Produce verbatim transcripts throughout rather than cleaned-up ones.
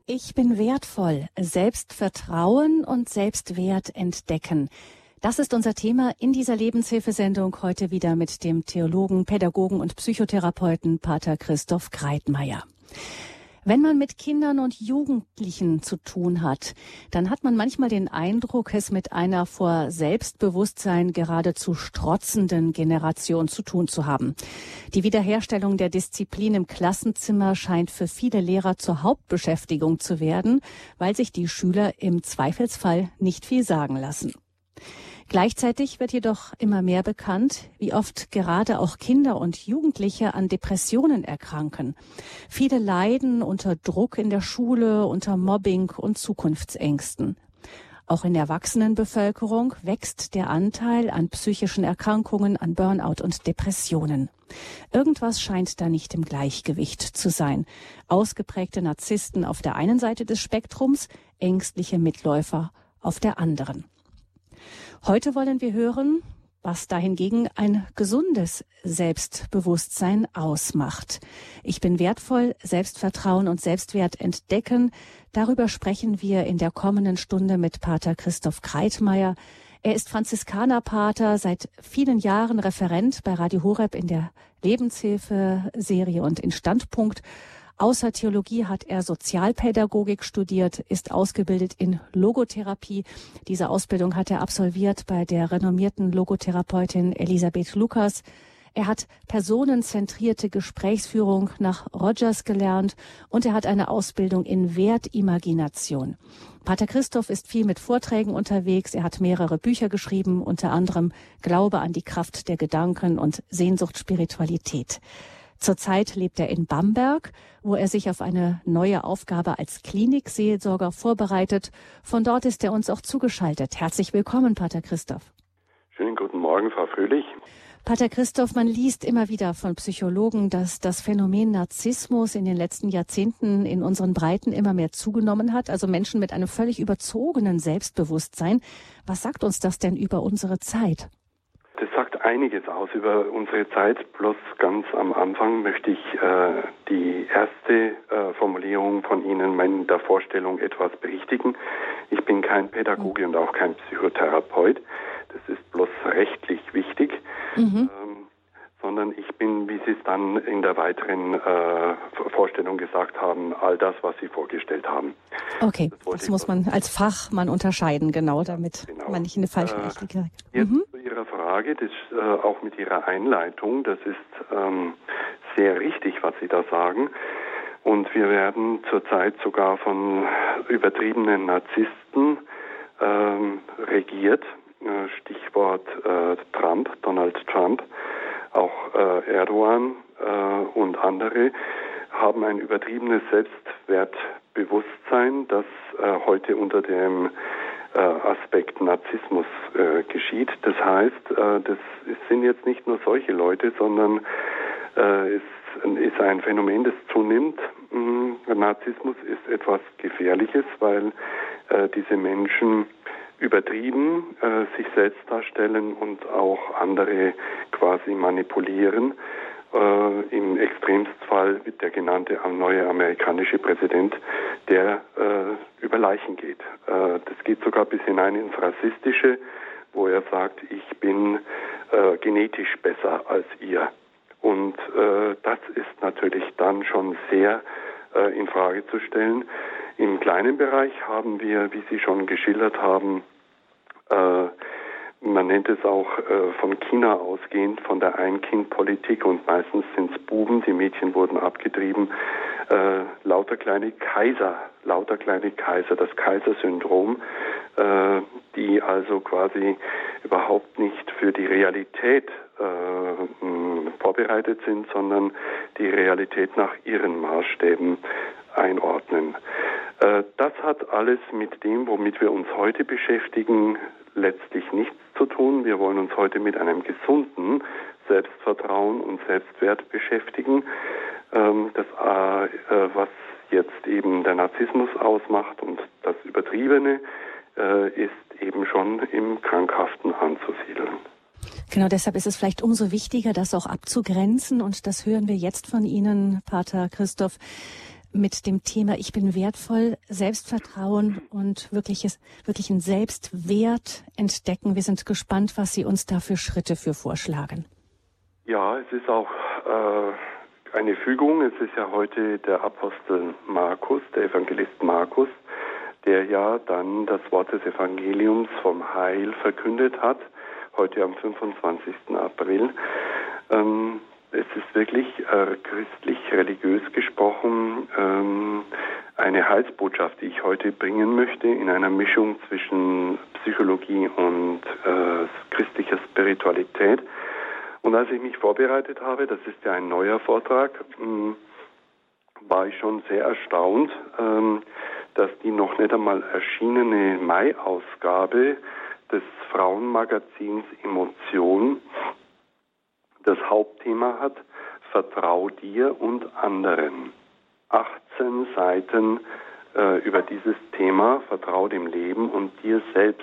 Ich bin wertvoll. Selbstvertrauen und Selbstwert entdecken. Das ist unser Thema in dieser Lebenshilfesendung heute wieder mit dem Theologen, Pädagogen und Psychotherapeuten Pater Christoph Kreitmeier. Wenn man mit Kindern und Jugendlichen zu tun hat, dann hat man manchmal den Eindruck, es mit einer vor Selbstbewusstsein geradezu strotzenden Generation zu tun zu haben. Die Wiederherstellung der Disziplin im Klassenzimmer scheint für viele Lehrer zur Hauptbeschäftigung zu werden, weil sich die Schüler im Zweifelsfall nicht viel sagen lassen. Gleichzeitig wird jedoch immer mehr bekannt, wie oft gerade auch Kinder und Jugendliche an Depressionen erkranken. Viele leiden unter Druck in der Schule, unter Mobbing und Zukunftsängsten. Auch in der Erwachsenenbevölkerung wächst der Anteil an psychischen Erkrankungen, an Burnout und Depressionen. Irgendwas scheint da nicht im Gleichgewicht zu sein. Ausgeprägte Narzissten auf der einen Seite des Spektrums, ängstliche Mitläufer auf der anderen. Heute wollen wir hören, was dahingegen ein gesundes Selbstbewusstsein ausmacht. Ich bin wertvoll, Selbstvertrauen und Selbstwert entdecken. Darüber sprechen wir in der kommenden Stunde mit Pater Christoph Kreitmeier. Er ist Franziskanerpater, seit vielen Jahren Referent bei Radio Horeb in der Lebenshilfe-Serie und in Standpunkt. Außer Theologie hat er Sozialpädagogik studiert, ist ausgebildet in Logotherapie. Diese Ausbildung hat er absolviert bei der renommierten Logotherapeutin Elisabeth Lukas. Er hat personenzentrierte Gesprächsführung nach Rogers gelernt und er hat eine Ausbildung in Wertimagination. Pater Christoph ist viel mit Vorträgen unterwegs. Er hat mehrere Bücher geschrieben, unter anderem Glaube an die Kraft der Gedanken und Sehnsucht Spiritualität. Zurzeit lebt er in Bamberg, wo er sich auf eine neue Aufgabe als Klinikseelsorger vorbereitet. Von dort ist er uns auch zugeschaltet. Herzlich willkommen, Pater Christoph. Schönen guten Morgen, Frau Fröhlich. Pater Christoph, man liest immer wieder von Psychologen, dass das Phänomen Narzissmus in den letzten Jahrzehnten in unseren Breiten immer mehr zugenommen hat. Also Menschen mit einem völlig überzogenen Selbstbewusstsein. Was sagt uns das denn über unsere Zeit? Das sagt einiges aus über unsere Zeit, bloß ganz am Anfang möchte ich äh, die erste äh, Formulierung von Ihnen in der Vorstellung etwas berichtigen. Ich bin kein Pädagoge mhm. und auch kein Psychotherapeut, das ist bloß rechtlich wichtig, mhm. ähm, sondern ich bin, wie Sie es dann in der weiteren äh, Vorstellung gesagt haben, all das, was Sie vorgestellt haben. Okay, das, das muss man als Fachmann unterscheiden, genau, damit genau. man nicht in eine falsche Richtung gerät. Äh, jetzt mhm. zu Ihrer Frage, das äh, auch mit Ihrer Einleitung, das ist ähm, sehr richtig, was Sie da sagen. Und wir werden zurzeit sogar von übertriebenen Narzissten ähm, regiert. Äh, Stichwort äh, Trump, Donald Trump. Auch äh, Erdogan äh, und andere haben ein übertriebenes Selbstwertbewusstsein, das äh, heute unter dem äh, Aspekt Narzissmus äh, geschieht. Das heißt, äh, das sind jetzt nicht nur solche Leute, sondern äh, es ist ein Phänomen, das zunimmt. Narzissmus ist etwas Gefährliches, weil äh, diese Menschen übertrieben äh, sich selbst darstellen und auch andere quasi manipulieren. Äh, Im Extremstfall wird der genannte neue amerikanische Präsident, der äh, über Leichen geht. Äh, das geht sogar bis hinein ins Rassistische, wo er sagt, ich bin äh, genetisch besser als ihr. Und äh, das ist natürlich dann schon sehr äh, in Frage zu stellen. Im kleinen Bereich haben wir, wie Sie schon geschildert haben, äh, man nennt es auch äh, von China ausgehend, von der Ein-Kind-Politik, und meistens sind es Buben, die Mädchen wurden abgetrieben, äh, lauter kleine Kaiser, lauter kleine Kaiser, das Kaisersyndrom, äh, die also quasi überhaupt nicht für die Realität äh, mh, vorbereitet sind, sondern die Realität nach ihren Maßstäben einordnen. Äh, das hat alles mit dem, womit wir uns heute beschäftigen, letztlich nichts zu tun. Wir wollen uns heute mit einem gesunden Selbstvertrauen und Selbstwert beschäftigen. Ähm, das, äh, was jetzt eben der Narzissmus ausmacht und das Übertriebene, äh, ist eben schon im Krankhaften anzusiedeln. Genau, deshalb ist es vielleicht umso wichtiger, das auch abzugrenzen. Und das hören wir jetzt von Ihnen, Pater Christoph. mit dem Thema Ich bin wertvoll, Selbstvertrauen und wirkliches, wirklichen Selbstwert entdecken. Wir sind gespannt, was Sie uns da für Schritte für vorschlagen. Ja, es ist auch äh, eine Fügung. Es ist ja heute der Apostel Markus, der Evangelist Markus, der ja dann das Wort des Evangeliums vom Heil verkündet hat, heute am fünfundzwanzigsten April. Ähm, es ist wirklich äh, christlich-religiös gesprochen ähm, eine Heilsbotschaft, die ich heute bringen möchte, in einer Mischung zwischen Psychologie und äh, christlicher Spiritualität. Und als ich mich vorbereitet habe, das ist ja ein neuer Vortrag, mh, war ich schon sehr erstaunt, ähm, dass die noch nicht einmal erschienene Mai-Ausgabe des Frauenmagazins Emotion das Hauptthema hat: Vertrau dir und anderen. achtzehn Seiten äh, über dieses Thema, Vertrau dem Leben und dir selbst.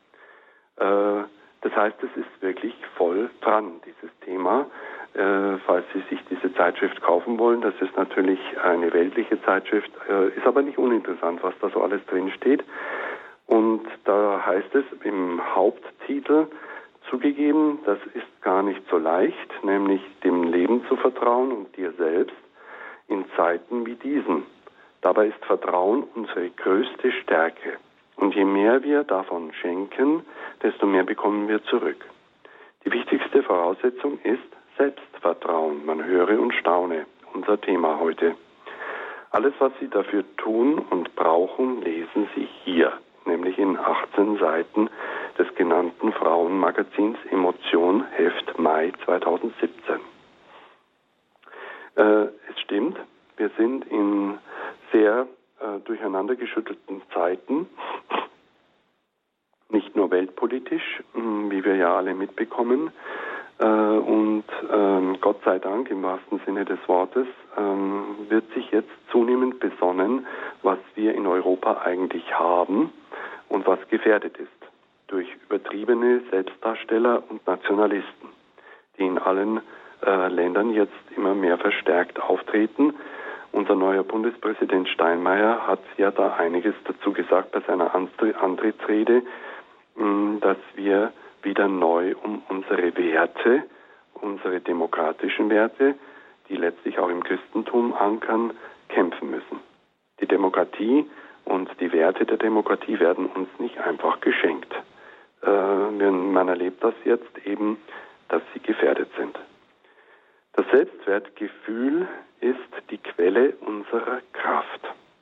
Äh, das heißt, es ist wirklich voll dran, dieses Thema. Äh, falls Sie sich diese Zeitschrift kaufen wollen, das ist natürlich eine weltliche Zeitschrift, äh, ist aber nicht uninteressant, was da so alles drin steht. Und da heißt es im Haupttitel: Zugegeben, das ist gar nicht so leicht, nämlich dem Leben zu vertrauen und dir selbst in Zeiten wie diesen. Dabei ist Vertrauen unsere größte Stärke. Und je mehr wir davon schenken, desto mehr bekommen wir zurück. Die wichtigste Voraussetzung ist Selbstvertrauen. Man höre und staune. Unser Thema heute. Alles, was Sie dafür tun und brauchen, lesen Sie hier, nämlich in achtzehn Seiten des genannten Frauenmagazins Emotion, Heft Mai zweitausendsiebzehn. Äh, es stimmt, wir sind in sehr äh, durcheinandergeschüttelten Zeiten, nicht nur weltpolitisch, mh, wie wir ja alle mitbekommen, äh, und ähm, Gott sei Dank im wahrsten Sinne des Wortes ähm, wird sich jetzt zunehmend besonnen, was wir in Europa eigentlich haben und was gefährdet ist durch übertriebene Selbstdarsteller und Nationalisten, die in allen äh, Ländern jetzt immer mehr verstärkt auftreten. Unser neuer Bundespräsident Steinmeier hat ja da einiges dazu gesagt bei seiner Antrittsrede, mh, dass wir wieder neu um unsere Werte, unsere demokratischen Werte, die letztlich auch im Christentum ankern, kämpfen müssen. Die Demokratie und die Werte der Demokratie werden uns nicht einfach geschenkt. Man erlebt das jetzt eben, dass sie gefährdet sind. Das Selbstwertgefühl ist die Quelle unserer Kraft.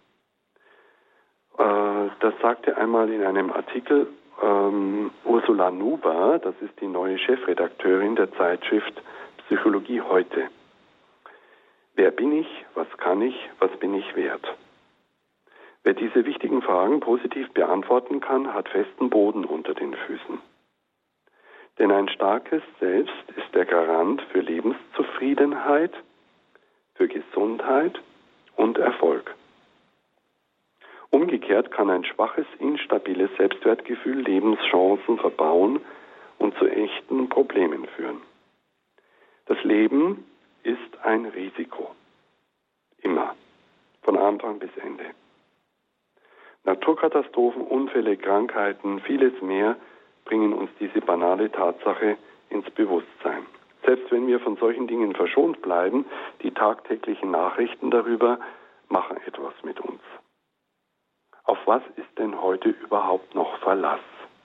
Das sagte einmal in einem Artikel ähm, Ursula Nuber, das ist die neue Chefredakteurin der Zeitschrift Psychologie heute. Wer bin ich, was kann ich, was bin ich wert? Wer diese wichtigen Fragen positiv beantworten kann, hat festen Boden unter den Füßen. Denn ein starkes Selbst ist der Garant für Lebenszufriedenheit, für Gesundheit und Erfolg. Umgekehrt kann ein schwaches, instabiles Selbstwertgefühl Lebenschancen verbauen und zu echten Problemen führen. Das Leben ist ein Risiko. Immer. Von Anfang bis Ende. Naturkatastrophen, Unfälle, Krankheiten, vieles mehr bringen uns diese banale Tatsache ins Bewusstsein. Selbst wenn wir von solchen Dingen verschont bleiben, die tagtäglichen Nachrichten darüber machen etwas mit uns. Auf was ist denn heute überhaupt noch Verlass?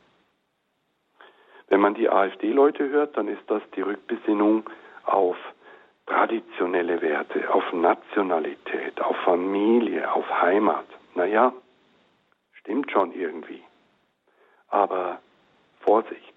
Wenn man die AfD-Leute hört, dann ist das die Rückbesinnung auf traditionelle Werte, auf Nationalität, auf Familie, auf Heimat. Naja, stimmt schon irgendwie. Aber Vorsicht.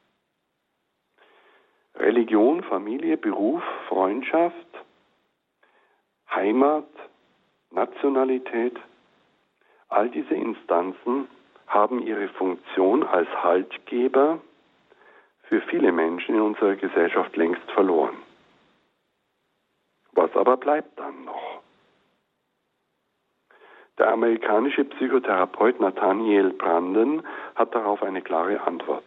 Religion, Familie, Beruf, Freundschaft, Heimat, Nationalität, all diese Instanzen haben ihre Funktion als Haltgeber für viele Menschen in unserer Gesellschaft längst verloren. Was aber bleibt dann noch? Der amerikanische Psychotherapeut Nathaniel Branden hat darauf eine klare Antwort.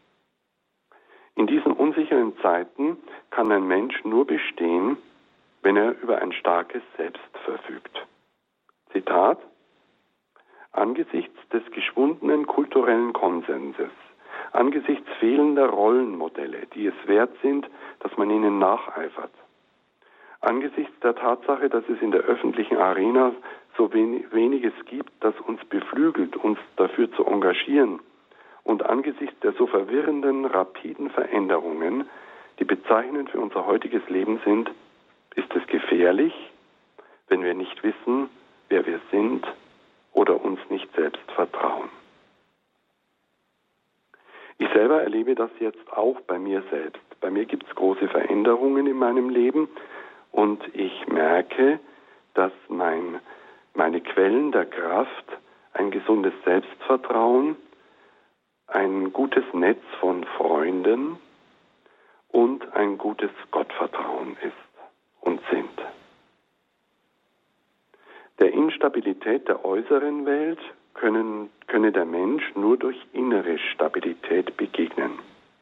In diesen unsicheren Zeiten kann ein Mensch nur bestehen, wenn er über ein starkes Selbst verfügt. Zitat: Angesichts des geschwundenen kulturellen Konsenses, angesichts fehlender Rollenmodelle, die es wert sind, dass man ihnen nacheifert, angesichts der Tatsache, dass es in der öffentlichen Arena so weniges gibt, das uns beflügelt, uns dafür zu engagieren, und angesichts der so verwirrenden, rapiden Veränderungen, die bezeichnend für unser heutiges Leben sind, ist es gefährlich, wenn wir nicht wissen, wer wir sind oder uns nicht selbst vertrauen. Ich selber erlebe das jetzt auch bei mir selbst. Bei mir gibt es große Veränderungen in meinem Leben und ich merke, dass mein, meine Quellen der Kraft ein gesundes Selbstvertrauen, ein gutes Netz von Freunden und ein gutes Gottvertrauen ist und sind. Der Instabilität der äußeren Welt können, könne der Mensch nur durch innere Stabilität begegnen.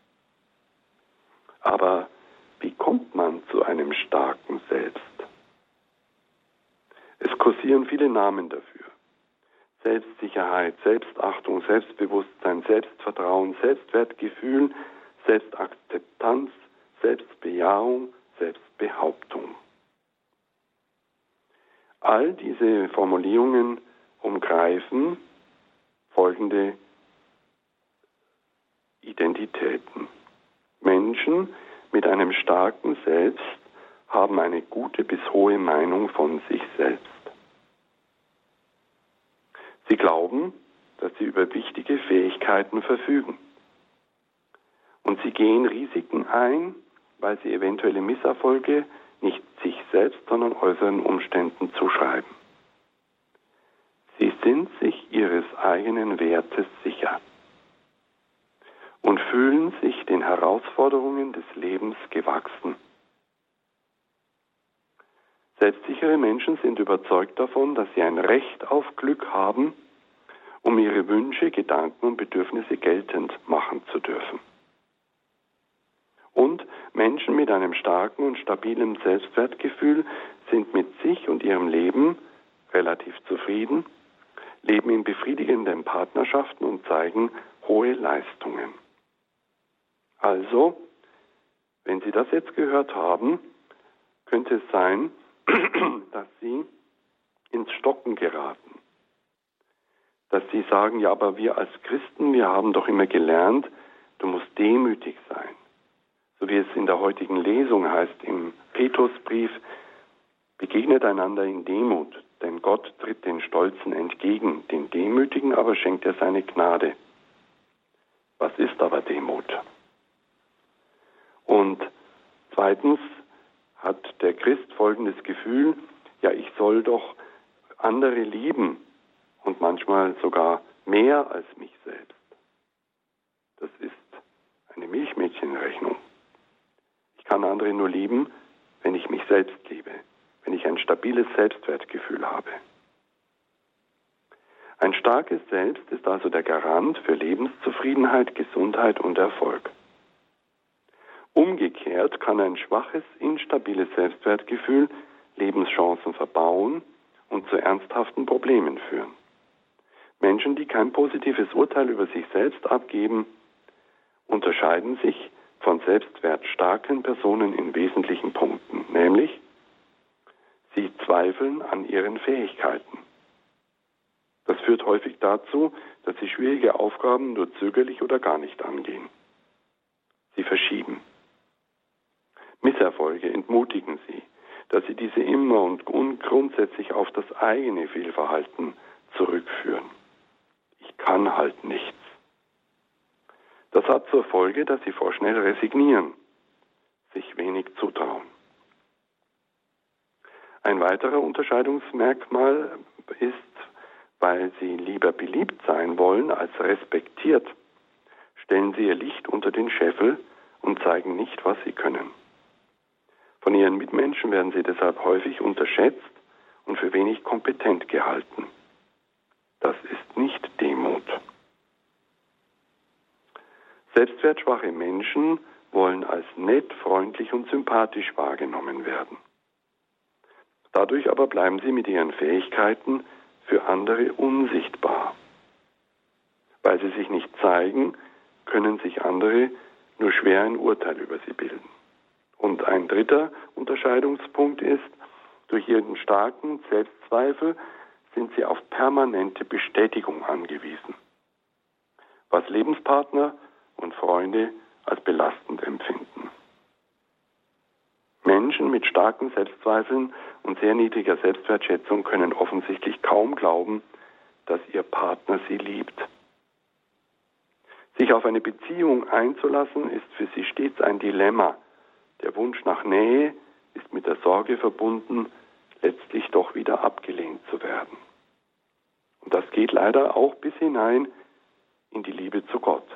Aber wie kommt man zu einem starken Selbst? Es kursieren viele Namen dafür. Selbstsicherheit, Selbstachtung, Selbstbewusstsein, Selbstvertrauen, Selbstwertgefühl, Selbstakzeptanz, Selbstbejahung, Selbstbehauptung. All diese Formulierungen umgreifen folgende Identitäten. Menschen mit einem starken Selbst haben eine gute bis hohe Meinung von sich selbst. Sie glauben, dass sie über wichtige Fähigkeiten verfügen. Und sie gehen Risiken ein, weil sie eventuelle Misserfolge nicht sich selbst, sondern äußeren Umständen zuschreiben. Sie sind sich ihres eigenen Wertes sicher und fühlen sich den Herausforderungen des Lebens gewachsen. Selbstsichere Menschen sind überzeugt davon, dass sie ein Recht auf Glück haben, um ihre Wünsche, Gedanken und Bedürfnisse geltend machen zu dürfen. Und Menschen mit einem starken und stabilen Selbstwertgefühl sind mit sich und ihrem Leben relativ zufrieden, leben in befriedigenden Partnerschaften und zeigen hohe Leistungen. Also, wenn Sie das jetzt gehört haben, könnte es sein, dass Sie ins Stocken geraten. Dass Sie sagen, ja, aber wir als Christen, wir haben doch immer gelernt, du musst demütig sein. So wie es in der heutigen Lesung heißt im Petrusbrief, begegnet einander in Demut, denn Gott tritt den Stolzen entgegen, den Demütigen aber schenkt er seine Gnade. Was ist aber Demut? Und zweitens hat der Christ folgendes Gefühl, ja, ich soll doch andere lieben und manchmal sogar mehr als mich selbst. Das ist eine Milchmädchenrechnung. Ich kann andere nur lieben, wenn ich mich selbst liebe, wenn ich ein stabiles Selbstwertgefühl habe. Ein starkes Selbst ist also der Garant für Lebenszufriedenheit, Gesundheit und Erfolg. Umgekehrt kann ein schwaches, instabiles Selbstwertgefühl Lebenschancen verbauen und zu ernsthaften Problemen führen. Menschen, die kein positives Urteil über sich selbst abgeben, unterscheiden sich von selbstwertstarken Personen in wesentlichen Punkten, nämlich sie zweifeln an ihren Fähigkeiten. Das führt häufig dazu, dass sie schwierige Aufgaben nur zögerlich oder gar nicht angehen. Sie verschieben. Misserfolge entmutigen sie, dass sie diese immer und grundsätzlich auf das eigene Fehlverhalten zurückführen. Ich kann halt nichts. Das hat zur Folge, dass sie vorschnell resignieren, sich wenig zutrauen. Ein weiterer Unterscheidungsmerkmal ist, weil sie lieber beliebt sein wollen als respektiert, stellen sie ihr Licht unter den Scheffel und zeigen nicht, was sie können. Von ihren Mitmenschen werden sie deshalb häufig unterschätzt und für wenig kompetent gehalten. Das ist nicht Demut. Selbstwertschwache Menschen wollen als nett, freundlich und sympathisch wahrgenommen werden. Dadurch aber bleiben sie mit ihren Fähigkeiten für andere unsichtbar. Weil sie sich nicht zeigen, können sich andere nur schwer ein Urteil über sie bilden. Und ein dritter Unterscheidungspunkt ist, durch ihren starken Selbstzweifel sind sie auf permanente Bestätigung angewiesen, was Lebenspartner und Freunde als belastend empfinden. Menschen mit starken Selbstzweifeln und sehr niedriger Selbstwertschätzung können offensichtlich kaum glauben, dass ihr Partner sie liebt. Sich auf eine Beziehung einzulassen, ist für sie stets ein Dilemma. Der Wunsch nach Nähe ist mit der Sorge verbunden, letztlich doch wieder abgelehnt zu werden. Und das geht leider auch bis hinein in die Liebe zu Gott.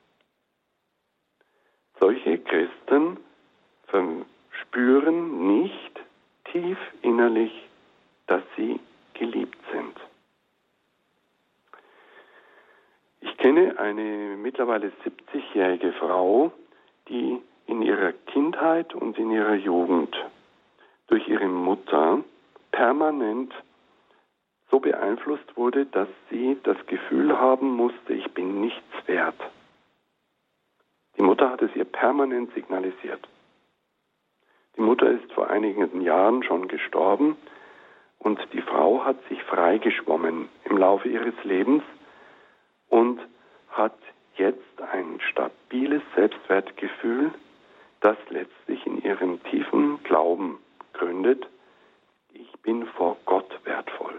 Solche Christen verspüren nicht tief innerlich, dass sie geliebt sind. Ich kenne eine mittlerweile siebzigjährige Frau, die in ihrer Kindheit und in ihrer Jugend durch ihre Mutter permanent so beeinflusst wurde, dass sie das Gefühl haben musste, ich bin nichts wert. Die Mutter hat es ihr permanent signalisiert. Die Mutter ist vor einigen Jahren schon gestorben und die Frau hat sich freigeschwommen im Laufe ihres Lebens und hat jetzt ein stabiles Selbstwertgefühl, das letztlich in ihrem tiefen Glauben gründet, ich bin vor Gott wertvoll.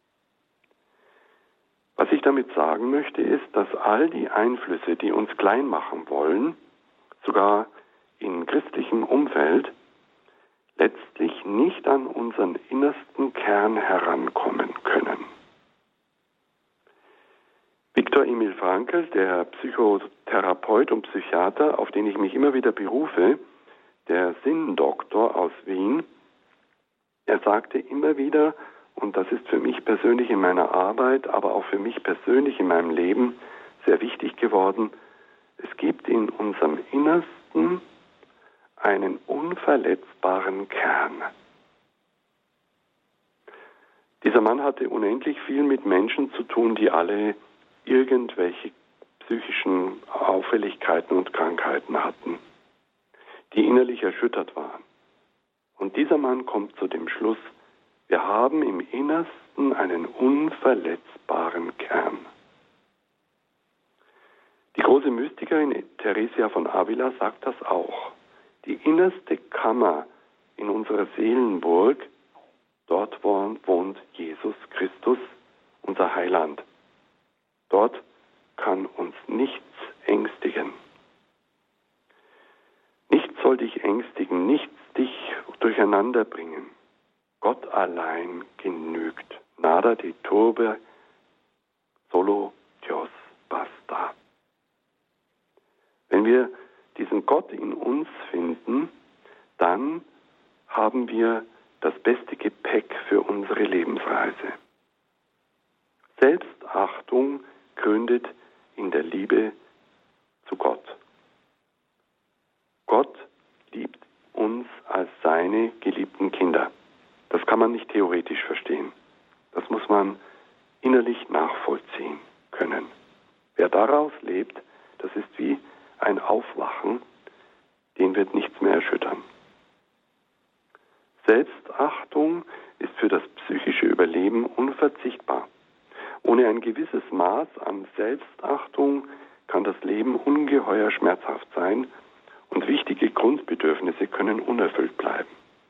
Was ich damit sagen möchte, ist, dass all die Einflüsse, die uns klein machen wollen, sogar in christlichem Umfeld, letztlich nicht an unseren innersten Kern herankommen können. Viktor Emil Frankl, der Psychotherapeut und Psychiater, auf den ich mich immer wieder berufe, der Sinndoktor aus Wien, er sagte immer wieder, und das ist für mich persönlich in meiner Arbeit, aber auch für mich persönlich in meinem Leben sehr wichtig geworden, es gibt in unserem Innersten einen unverletzbaren Kern. Dieser Mann hatte unendlich viel mit Menschen zu tun, die alle irgendwelche psychischen Auffälligkeiten und Krankheiten hatten, die innerlich erschüttert waren. Und dieser Mann kommt zu dem Schluss, wir haben im Innersten einen unverletzbaren Kern. Die große Mystikerin Theresia von Avila sagt das auch. Die innerste Kammer in unserer Seelenburg, dort wohnt Jesus Christus, unser Heiland. Dort kann uns nichts ängstigen. Nichts soll dich ängstigen, nichts dich durcheinander bringen. Gott allein genügt. Nada te turbe, solo Dios basta. Wenn wir diesen Gott in uns finden, dann haben wir das beste Gepäck für unsere Lebensreise. Selbstachtung gründet in der Liebe zu Gott. Gott liebt uns als seine geliebten Kinder. Das kann man nicht theoretisch verstehen. Das muss man innerlich nachvollziehen können. Wer daraus lebt, das ist wie ein Aufwachen, den wird nichts mehr erschüttern. Selbstachtung ist für das psychische Überleben unverzichtbar. Ohne ein gewisses Maß an Selbstachtung kann das Leben ungeheuer schmerzhaft sein und wichtige Grundbedürfnisse können unerfüllt bleiben.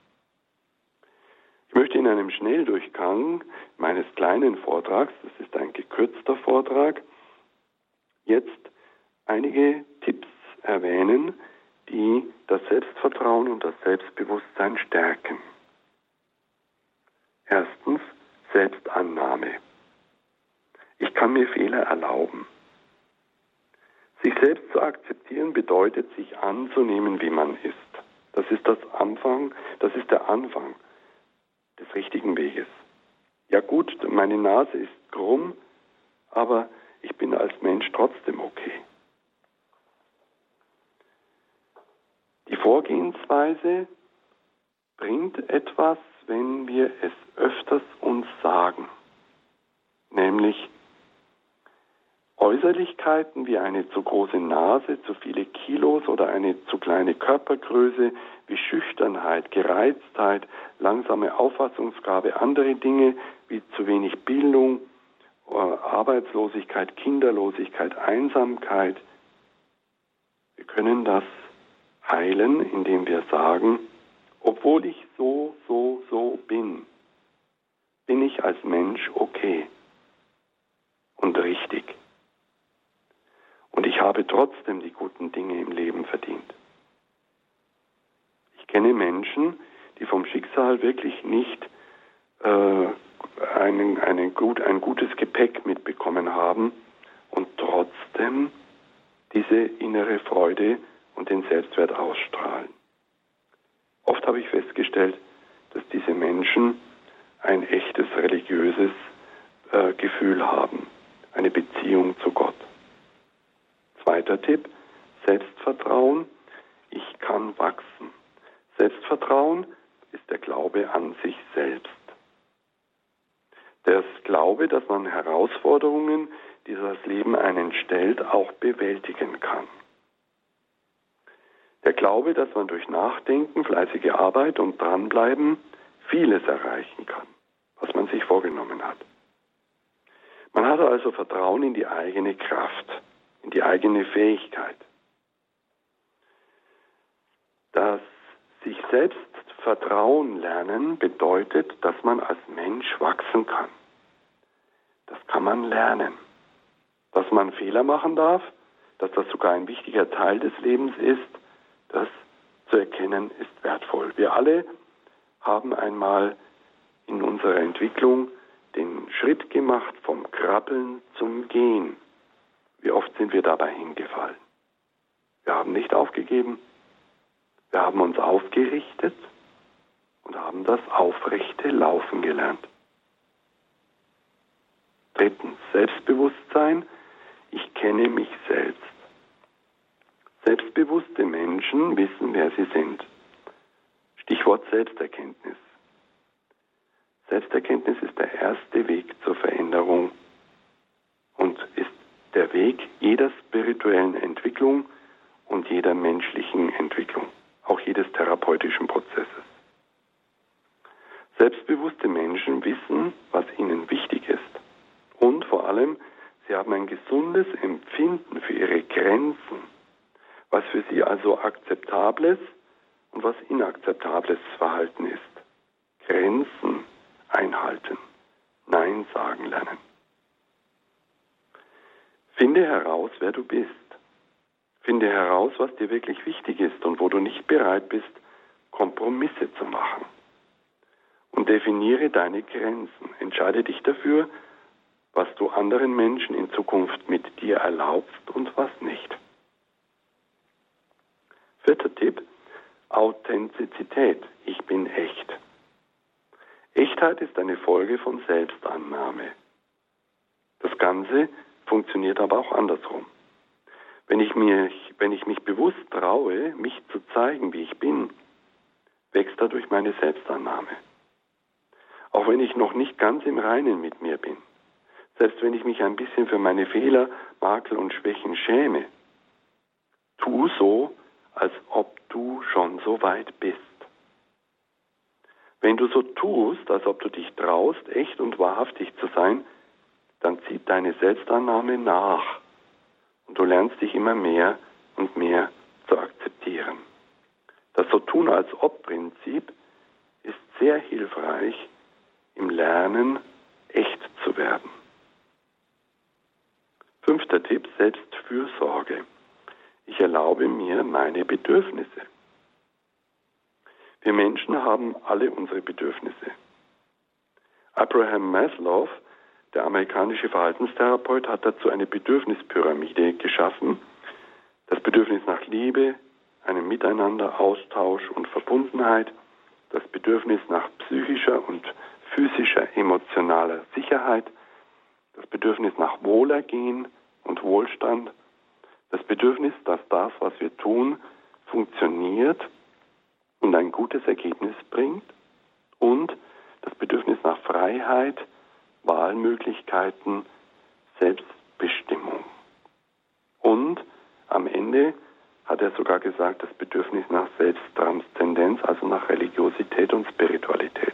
Ich möchte in einem Schnelldurchgang meines kleinen Vortrags, das ist ein gekürzter Vortrag, jetzt einige Tipps erwähnen, die das Selbstvertrauen und das Selbstbewusstsein stärken. Erstens, Selbstannahme. Ich kann mir Fehler erlauben. Sich selbst zu akzeptieren bedeutet, sich anzunehmen, wie man ist. Das ist das Anfang, das ist der Anfang des richtigen Weges. Ja gut, meine Nase ist krumm, aber ich bin als Mensch trotzdem okay. Die Vorgehensweise bringt etwas, wenn wir es öfters uns sagen. nämlich Äußerlichkeiten wie eine zu große Nase, zu viele Kilos oder eine zu kleine Körpergröße, wie Schüchternheit, Gereiztheit, langsame Auffassungsgabe, andere Dinge wie zu wenig Bildung, Arbeitslosigkeit, Kinderlosigkeit, Einsamkeit. Wir können das heilen, indem wir sagen, obwohl ich so, so, so bin, bin ich als Mensch okay und richtig. Und ich habe trotzdem die guten Dinge im Leben verdient. Ich kenne Menschen, die vom Schicksal wirklich nicht äh, einen, einen gut, ein gutes Gepäck mitbekommen haben und trotzdem diese innere Freude und den Selbstwert ausstrahlen. Oft habe ich festgestellt, dass diese Menschen ein echtes religiöses äh, Gefühl haben, eine Beziehung zu Gott. Zweiter Tipp, Selbstvertrauen, ich kann wachsen. Selbstvertrauen ist der Glaube an sich selbst. Der Glaube, dass man Herausforderungen, die das Leben einen stellt, auch bewältigen kann. Der Glaube, dass man durch Nachdenken, fleißige Arbeit und Dranbleiben vieles erreichen kann, was man sich vorgenommen hat. Man hat also Vertrauen in die eigene Kraft, in die eigene Fähigkeit. Das sich selbst Vertrauen lernen bedeutet, dass man als Mensch wachsen kann. Das kann man lernen. Dass man Fehler machen darf, dass das sogar ein wichtiger Teil des Lebens ist, das zu erkennen ist wertvoll. Wir alle haben einmal in unserer Entwicklung den Schritt gemacht vom Krabbeln zum Gehen. Wie oft sind wir dabei hingefallen? Wir haben nicht aufgegeben. Wir haben uns aufgerichtet und haben das aufrechte Laufen gelernt. Drittens, Selbstbewusstsein. Ich kenne mich selbst. Selbstbewusste Menschen wissen, wer sie sind. Stichwort Selbsterkenntnis. Selbsterkenntnis ist der erste Weg zur Veränderung und ist der Weg jeder spirituellen Entwicklung und jeder menschlichen Entwicklung, auch jedes therapeutischen Prozesses. Selbstbewusste Menschen wissen, was ihnen wichtig ist und vor allem, sie haben ein gesundes Empfinden für ihre Grenzen, was für sie also akzeptables und was inakzeptables Verhalten ist. Grenzen einhalten, Nein sagen lernen. Finde heraus, wer du bist. Finde heraus, was dir wirklich wichtig ist und wo du nicht bereit bist, Kompromisse zu machen. Und definiere deine Grenzen. Entscheide dich dafür, was du anderen Menschen in Zukunft mit dir erlaubst und was nicht. Vierter Tipp, Authentizität. Ich bin echt. Echtheit ist eine Folge von Selbstannahme. Das Ganze funktioniert aber auch andersrum. Wenn ich, mir, wenn ich mich bewusst traue, mich zu zeigen, wie ich bin, wächst dadurch meine Selbstannahme. Auch wenn ich noch nicht ganz im Reinen mit mir bin. Selbst wenn ich mich ein bisschen für meine Fehler, Makel und Schwächen schäme, tu so, als ob du schon so weit bist. Wenn du so tust, als ob du dich traust, echt und wahrhaftig zu sein, dann zieht deine Selbstannahme nach und du lernst dich immer mehr und mehr zu akzeptieren. Das So-Tun als Ob-Prinzip ist sehr hilfreich im Lernen, echt zu werden. Fünfter Tipp, Selbstfürsorge. Ich erlaube mir meine Bedürfnisse. Wir Menschen haben alle unsere Bedürfnisse. Abraham Maslow, der amerikanische Verhaltenstherapeut, hat dazu eine Bedürfnispyramide geschaffen. Das Bedürfnis nach Liebe, einem Miteinander, Austausch und Verbundenheit, das Bedürfnis nach psychischer und physischer, emotionaler Sicherheit, das Bedürfnis nach Wohlergehen und Wohlstand, das Bedürfnis, dass das, was wir tun, funktioniert und ein gutes Ergebnis bringt und das Bedürfnis nach Freiheit, Wahlmöglichkeiten, Selbstbestimmung. Und am Ende hat er sogar gesagt, das Bedürfnis nach Selbsttranszendenz, also nach Religiosität und Spiritualität.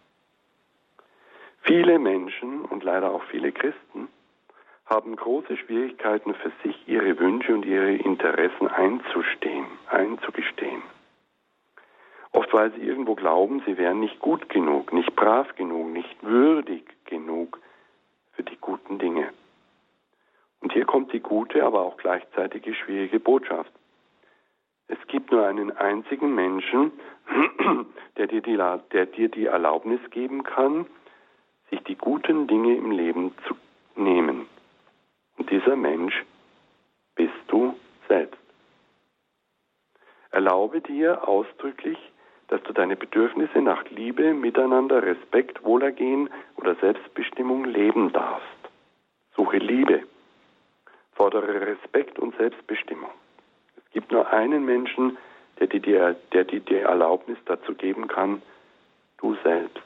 Viele Menschen und leider auch viele Christen haben große Schwierigkeiten für sich, ihre Wünsche und ihre Interessen einzustehen, einzugestehen. Oft weil sie irgendwo glauben, sie wären nicht gut genug, nicht brav genug, nicht würdig genug für die guten Dinge. Und hier kommt die gute, aber auch gleichzeitig schwierige Botschaft. Es gibt nur einen einzigen Menschen, der dir die, der dir die Erlaubnis geben kann, sich die guten Dinge im Leben zu nehmen. Und dieser Mensch bist du selbst. Erlaube dir ausdrücklich, dass du deine Bedürfnisse nach Liebe, Miteinander, Respekt, Wohlergehen oder Selbstbestimmung leben darfst. Suche Liebe. Fordere Respekt und Selbstbestimmung. Es gibt nur einen Menschen, der dir die, der dir die Erlaubnis dazu geben kann, du selbst.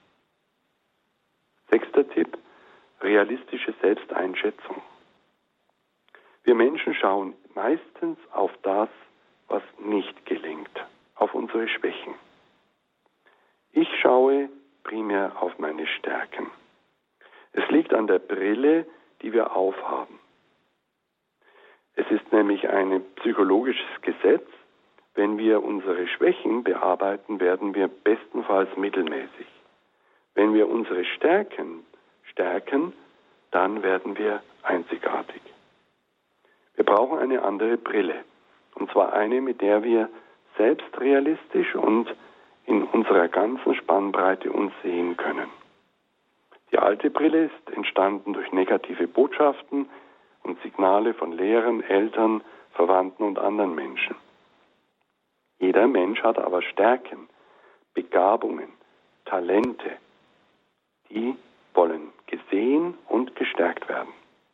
Sechster Tipp, realistische Selbsteinschätzung. Wir Menschen schauen meistens auf das, was nicht gelingt, auf unsere Schwächen. Ich schaue primär auf meine Stärken. Es liegt an der Brille, die wir aufhaben. Es ist nämlich ein psychologisches Gesetz, wenn wir unsere Schwächen bearbeiten, werden wir bestenfalls mittelmäßig. Wenn wir unsere Stärken stärken, dann werden wir einzigartig. Wir brauchen eine andere Brille, und zwar eine, mit der wir selbst realistisch und in unserer ganzen Spannbreite uns sehen können. Die alte Brille ist entstanden durch negative Botschaften und Signale von Lehrern, Eltern, Verwandten und anderen Menschen. Jeder Mensch hat aber Stärken, Begabungen, Talente, die wollen gesehen und gestärkt werden.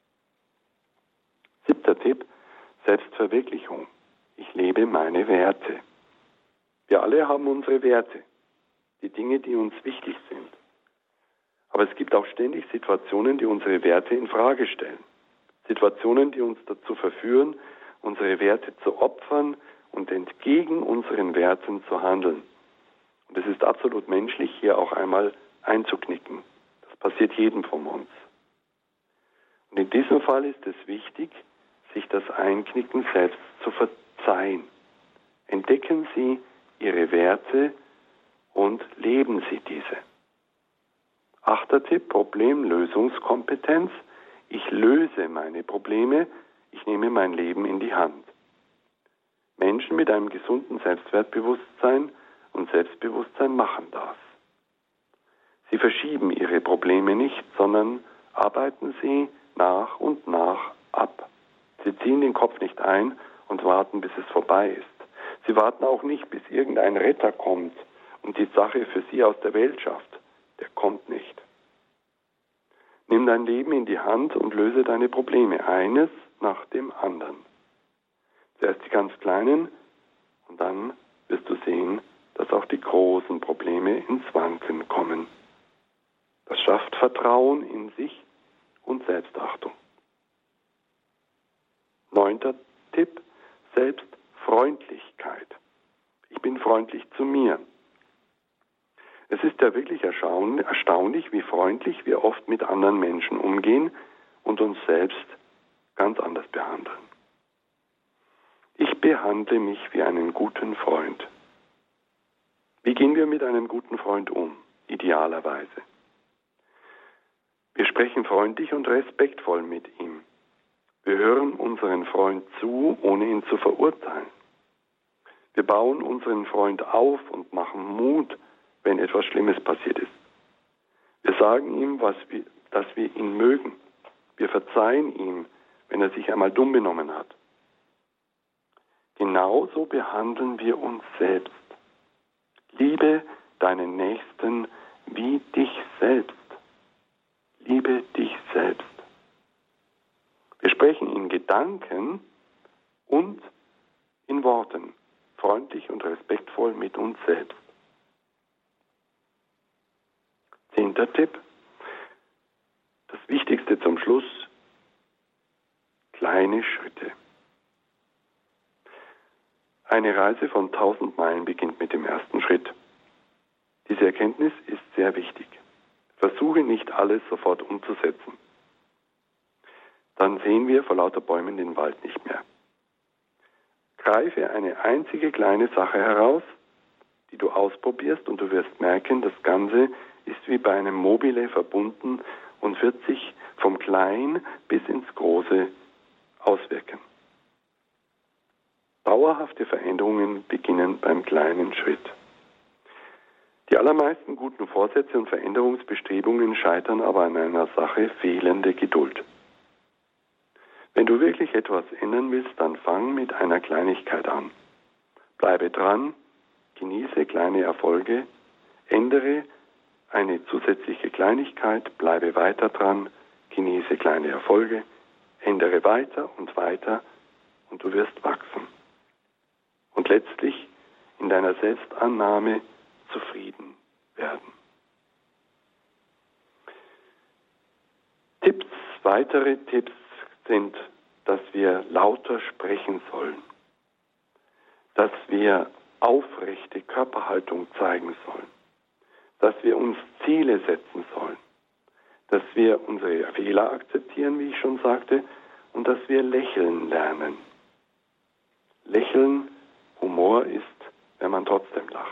Siebter Tipp, Selbstverwirklichung. Ich lebe meine Werte. Wir alle haben unsere Werte, die Dinge, die uns wichtig sind. Aber es gibt auch ständig Situationen, die unsere Werte in Frage stellen. Situationen, die uns dazu verführen, unsere Werte zu opfern und entgegen unseren Werten zu handeln. Und es ist absolut menschlich, hier auch einmal einzuknicken. Das passiert jedem von uns. Und in diesem Fall ist es wichtig, sich das Einknicken selbst zu verzeihen. Entdecken Sie Ihre Werte und leben Sie diese. Achter Tipp, Problemlösungskompetenz. Ich löse meine Probleme, ich nehme mein Leben in die Hand. Menschen mit einem gesunden Selbstwertbewusstsein und Selbstbewusstsein machen das. Sie verschieben ihre Probleme nicht, sondern arbeiten sie nach und nach ab. Sie ziehen den Kopf nicht ein und warten, bis es vorbei ist. Sie warten auch nicht, bis irgendein Retter kommt und die Sache für sie aus der Welt schafft. Der kommt nicht. Nimm dein Leben in die Hand und löse deine Probleme, eines nach dem anderen. Zuerst die ganz kleinen und dann wirst du sehen, dass auch die großen Probleme ins Wanken kommen. Das schafft Vertrauen in sich und Selbstachtung. Neunter Tipp, Selbstfreundlichkeit. Ich bin freundlich zu mir. Es ist ja wirklich erstaunlich, wie freundlich wir oft mit anderen Menschen umgehen und uns selbst ganz anders behandeln. Ich behandle mich wie einen guten Freund. Wie gehen wir mit einem guten Freund um? Idealerweise. Wir sprechen freundlich und respektvoll mit ihm. Wir hören unseren Freund zu, ohne ihn zu verurteilen. Wir bauen unseren Freund auf und machen Mut, wenn etwas Schlimmes passiert ist. Wir sagen ihm, was wir, dass wir ihn mögen. Wir verzeihen ihm, wenn er sich einmal dumm benommen hat. Genauso behandeln wir uns selbst. Liebe deinen Nächsten wie dich selbst. Liebe dich selbst. Wir sprechen in Gedanken und in Worten, freundlich und respektvoll mit uns selbst. Zehnter Tipp. Wichtigste zum Schluss: kleine Schritte. Eine Reise von tausend Meilen beginnt mit dem ersten Schritt. Diese Erkenntnis ist sehr wichtig. Versuche nicht alles sofort umzusetzen. Dann sehen wir vor lauter Bäumen den Wald nicht mehr. Greife eine einzige kleine Sache heraus, die du ausprobierst, und du wirst merken, das Ganze ist wie bei einem Mobile verbunden und wird sich vom Kleinen bis ins Große auswirken. Dauerhafte Veränderungen beginnen beim kleinen Schritt. Die allermeisten guten Vorsätze und Veränderungsbestrebungen scheitern aber an einer Sache: fehlende Geduld. Wenn du wirklich etwas ändern willst, dann fang mit einer Kleinigkeit an. Bleibe dran, genieße kleine Erfolge, ändere eine zusätzliche Kleinigkeit, bleibe weiter dran, genieße kleine Erfolge, ändere weiter und weiter und du wirst wachsen. Und letztlich in deiner Selbstannahme zufrieden werden. Tipps, weitere Tipps sind, dass wir lauter sprechen sollen, dass wir aufrechte Körperhaltung zeigen sollen, dass wir uns Ziele setzen sollen, dass wir unsere Fehler akzeptieren, wie ich schon sagte, und dass wir lächeln lernen. Lächeln, Humor ist, wenn man trotzdem lacht.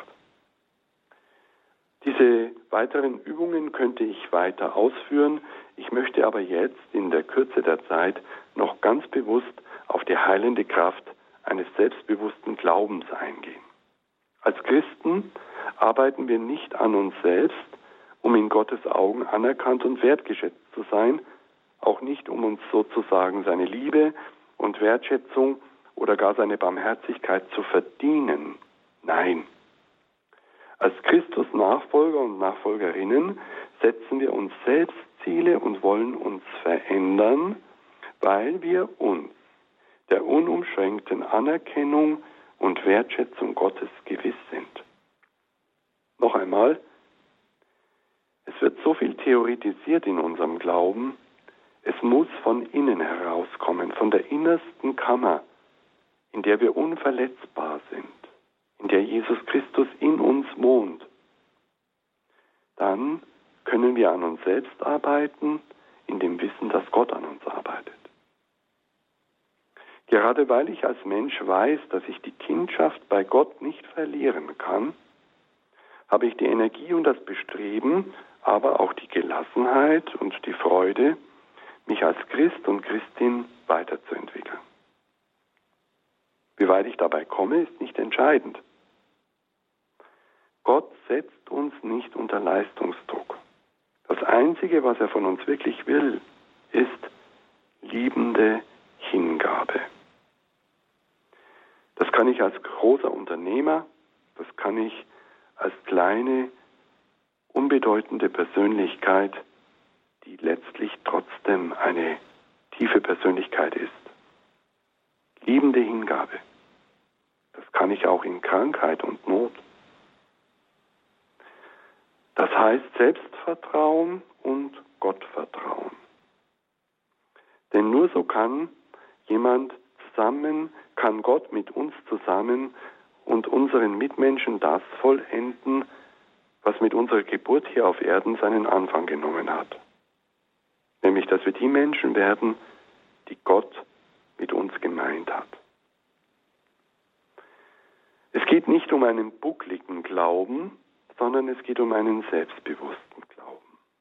Diese weiteren Übungen könnte ich weiter ausführen. Ich möchte aber jetzt in der Kürze der Zeit noch ganz bewusst auf die heilende Kraft eines selbstbewussten Glaubens eingehen. Als Christen arbeiten wir nicht an uns selbst, um in Gottes Augen anerkannt und wertgeschätzt zu sein, auch nicht, um uns sozusagen seine Liebe und Wertschätzung oder gar seine Barmherzigkeit zu verdienen. Nein. Als Christus-Nachfolger und Nachfolgerinnen setzen wir uns selbst Ziele und wollen uns verändern, weil wir uns der unumschränkten Anerkennung und Wertschätzung Gottes gewiss sind. Noch einmal, es wird so viel theoretisiert in unserem Glauben, es muss von innen herauskommen, von der innersten Kammer, in der wir unverletzbar sind, in der Jesus Christus in uns wohnt. Dann können wir an uns selbst arbeiten, in dem Wissen, dass Gott an uns arbeitet. Gerade weil ich als Mensch weiß, dass ich die Kindschaft bei Gott nicht verlieren kann, habe ich die Energie und das Bestreben, aber auch die Gelassenheit und die Freude, mich als Christ und Christin weiterzuentwickeln. Wie weit ich dabei komme, ist nicht entscheidend. Gott setzt uns nicht unter Leistungsdruck. Das Einzige, was er von uns wirklich will, ist liebende Hingabe. Das kann ich als großer Unternehmer, das kann ich als kleine, unbedeutende Persönlichkeit, die letztlich trotzdem eine tiefe Persönlichkeit ist. Liebende Hingabe. Das kann ich auch in Krankheit und Not. Das heißt Selbstvertrauen und Gottvertrauen. Denn nur so kann jemand zusammen, kann Gott mit uns zusammen und unseren Mitmenschen das vollenden, was mit unserer Geburt hier auf Erden seinen Anfang genommen hat. Nämlich, dass wir die Menschen werden, die Gott mit uns gemeint hat. Es geht nicht um einen buckligen Glauben, sondern es geht um einen selbstbewussten Glauben.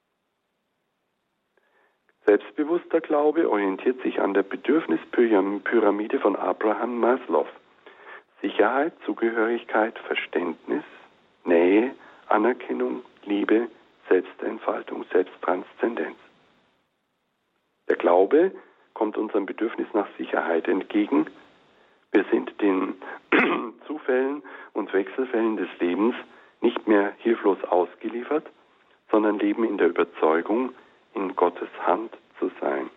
Selbstbewusster Glaube orientiert sich an der Bedürfnispyramide von Abraham Maslow. Sicherheit, Zugehörigkeit, Verständnis, Nähe, Anerkennung, Liebe, Selbstentfaltung, Selbsttranszendenz. Der Glaube kommt unserem Bedürfnis nach Sicherheit entgegen. Wir sind den Zufällen und Wechselfällen des Lebens nicht mehr hilflos ausgeliefert, sondern leben in der Überzeugung, in Gottes Hand zu sein.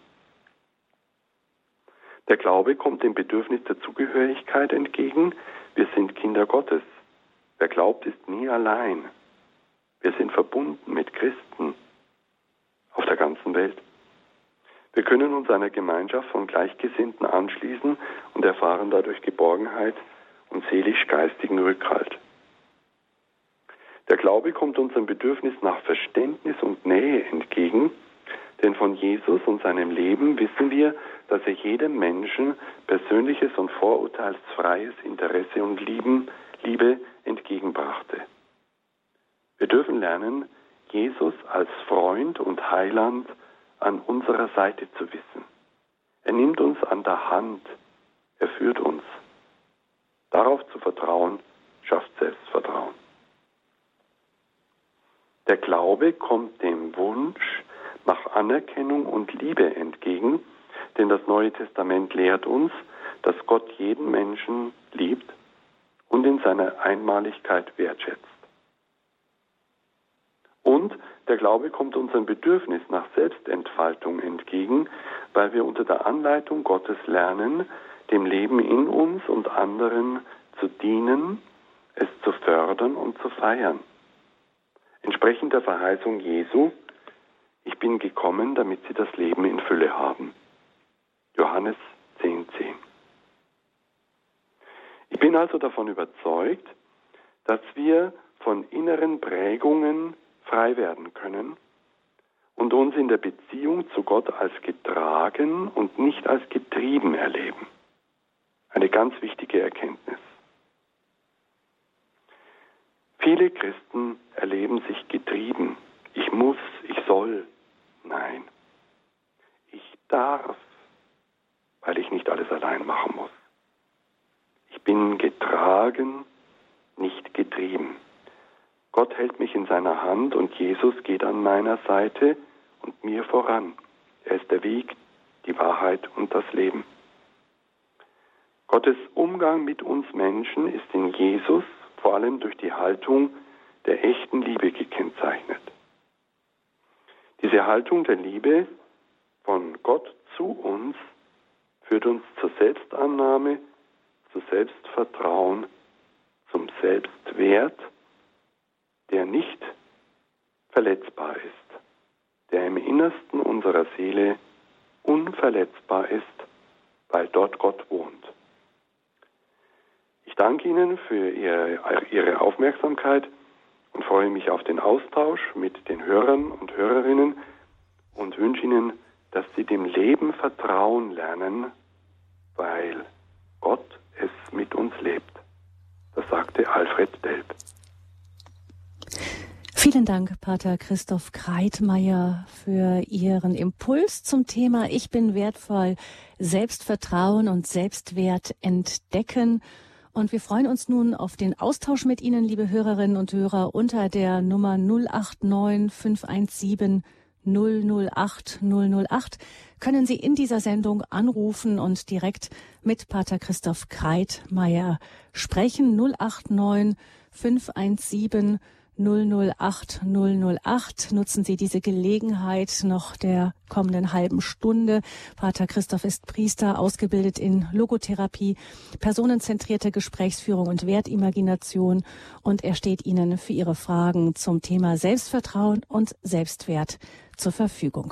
Der Glaube kommt dem Bedürfnis der Zugehörigkeit entgegen. Wir sind Kinder Gottes. Wer glaubt, ist nie allein. Wir sind verbunden mit Christen auf der ganzen Welt. Wir können uns einer Gemeinschaft von Gleichgesinnten anschließen und erfahren dadurch Geborgenheit und seelisch-geistigen Rückhalt. Der Glaube kommt unserem Bedürfnis nach Verständnis und Nähe entgegen, denn von Jesus und seinem Leben wissen wir, dass er jedem Menschen persönliches und vorurteilsfreies Interesse und Lieben, Liebe entgegenbrachte. Wir dürfen lernen, Jesus als Freund und Heiland an unserer Seite zu wissen. Er nimmt uns an der Hand, er führt uns. Darauf zu vertrauen, schafft Selbstvertrauen. Der Glaube kommt dem Wunsch nach Anerkennung und Liebe entgegen, denn das Neue Testament lehrt uns, dass Gott jeden Menschen liebt und in seiner Einmaligkeit wertschätzt. Und der Glaube kommt unserem Bedürfnis nach Selbstentfaltung entgegen, weil wir unter der Anleitung Gottes lernen, dem Leben in uns und anderen zu dienen, es zu fördern und zu feiern. Entsprechend der Verheißung Jesu, ich bin gekommen, damit sie das Leben in Fülle haben. Johannes zehn zehn. Ich bin also davon überzeugt, dass wir von inneren Prägungen frei werden können und uns in der Beziehung zu Gott als getragen und nicht als getrieben erleben. Eine ganz wichtige Erkenntnis. Viele Christen erleben sich getrieben. Ich muss, ich soll. Nein. Ich darf, weil ich nicht alles allein machen muss. Ich bin getragen, nicht getrieben. Gott hält mich in seiner Hand und Jesus geht an meiner Seite und mir voran. Er ist der Weg, die Wahrheit und das Leben. Gottes Umgang mit uns Menschen ist in Jesus vor allem durch die Haltung der echten Liebe gekennzeichnet. Diese Haltung der Liebe von Gott zu uns führt uns zur Selbstannahme, zu Selbstvertrauen, zum Selbstwert, der nicht verletzbar ist, der im Innersten unserer Seele unverletzbar ist, weil dort Gott wohnt. Ich danke Ihnen für Ihre Aufmerksamkeit und freue mich auf den Austausch mit den Hörern und Hörerinnen und wünsche Ihnen, dass Sie dem Leben vertrauen lernen, weil Gott es mit uns lebt. Das sagte Alfred Delp. Vielen Dank, Pater Christoph Kreitmeier, für Ihren Impuls zum Thema Ich bin wertvoll, Selbstvertrauen und Selbstwert entdecken. Und wir freuen uns nun auf den Austausch mit Ihnen, liebe Hörerinnen und Hörer, unter der Nummer null acht neun fünf eins sieben null null acht null null acht. Können Sie in dieser Sendung anrufen und direkt mit Pater Christoph Kreitmeier sprechen. null acht neun fünf eins sieben null null acht null null acht. Nutzen Sie diese Gelegenheit noch der kommenden halben Stunde. Pater Christoph ist Priester, ausgebildet in Logotherapie, personenzentrierte Gesprächsführung und Wertimagination, und er steht Ihnen für Ihre Fragen zum Thema Selbstvertrauen und Selbstwert zur Verfügung.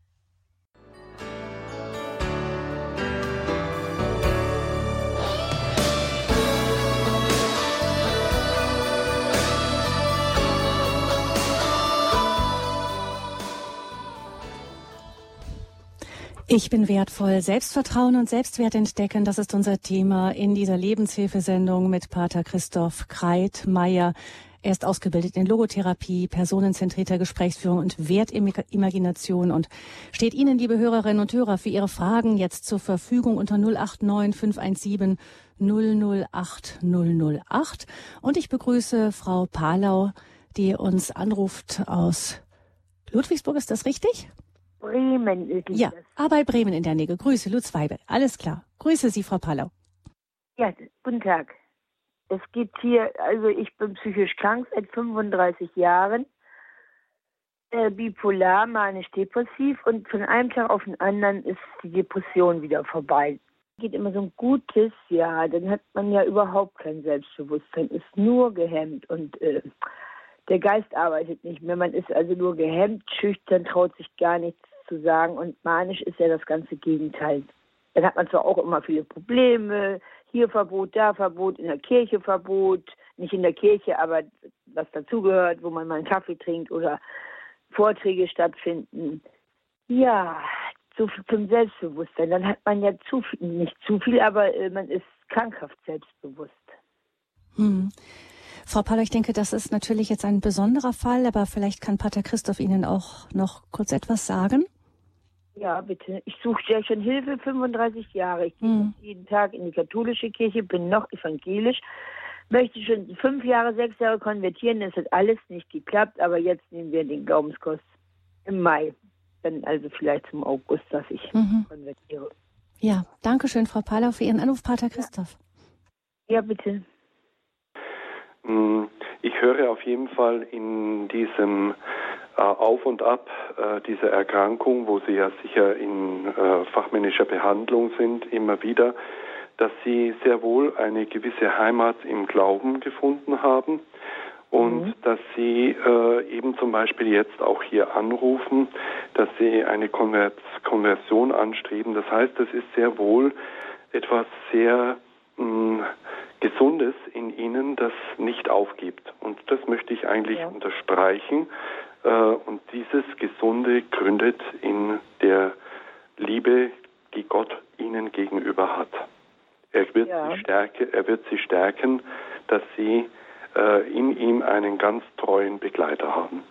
Ich bin wertvoll. Selbstvertrauen und Selbstwert entdecken, das ist unser Thema in dieser Lebenshilfesendung mit Pater Christoph Kreitmeier. Er ist ausgebildet in Logotherapie, personenzentrierter Gesprächsführung und Wertimagination und steht Ihnen, liebe Hörerinnen und Hörer, für Ihre Fragen jetzt zur Verfügung unter null acht neun fünf eins sieben null null acht null null acht. Und ich begrüße Frau Palau, die uns anruft aus Ludwigsburg. Ist das richtig? Bremen ist es. Ja, ah, bei Bremen in der Nähe. Grüße, Lutz Weibel. Alles klar. Grüße Sie, Frau Palau. Ja, guten Tag. Es geht hier, also ich bin psychisch krank seit fünfunddreißig Jahren, äh, bipolar, manisch-depressiv, und von einem Tag auf den anderen ist die Depression wieder vorbei. Geht immer so ein gutes Jahr, dann hat man ja überhaupt kein Selbstbewusstsein, ist nur gehemmt und äh, der Geist arbeitet nicht mehr. Man ist also nur gehemmt, schüchtern, traut sich gar nichts sozusagen. Und manisch ist ja das ganze Gegenteil. Dann hat man zwar auch immer viele Probleme, hier Verbot, da Verbot, in der Kirche Verbot, nicht in der Kirche, aber was dazugehört, wo man mal einen Kaffee trinkt oder Vorträge stattfinden. Ja, so viel zum Selbstbewusstsein. Dann hat man ja zu viel, nicht zu viel, aber äh, man ist krankhaft selbstbewusst. Hm. Frau Paller, ich denke, das ist natürlich jetzt ein besonderer Fall, aber vielleicht kann Pater Christoph Ihnen auch noch kurz etwas sagen. Ja, bitte. Ich suche ja schon Hilfe, fünfunddreißig Jahre. Ich gehe Hm. jeden Tag in die katholische Kirche, bin noch evangelisch, möchte schon fünf Jahre, sechs Jahre konvertieren. Das hat alles nicht geklappt, aber jetzt nehmen wir den Glaubenskurs im Mai. Dann also vielleicht zum August, dass ich Mhm. konvertiere. Ja, danke schön, Frau Paller, für Ihren Anruf, Pater Christoph. Ja, bitte. Ich höre auf jeden Fall in diesem äh, Auf und Ab äh, dieser Erkrankung, wo Sie ja sicher in äh, fachmännischer Behandlung sind, immer wieder, dass Sie sehr wohl eine gewisse Heimat im Glauben gefunden haben und mhm. dass Sie äh, eben zum Beispiel jetzt auch hier anrufen, dass Sie eine Konvers- Konversion anstreben. Das heißt, das ist sehr wohl etwas sehr mh, Gesundes in Ihnen, das nicht aufgibt. Und das möchte ich eigentlich ja. unterstreichen. Äh, und dieses Gesunde gründet in der Liebe, die Gott Ihnen gegenüber hat. Er wird, ja. sie, stärke, er wird Sie stärken, dass Sie äh, in ihm einen ganz treuen Begleiter haben.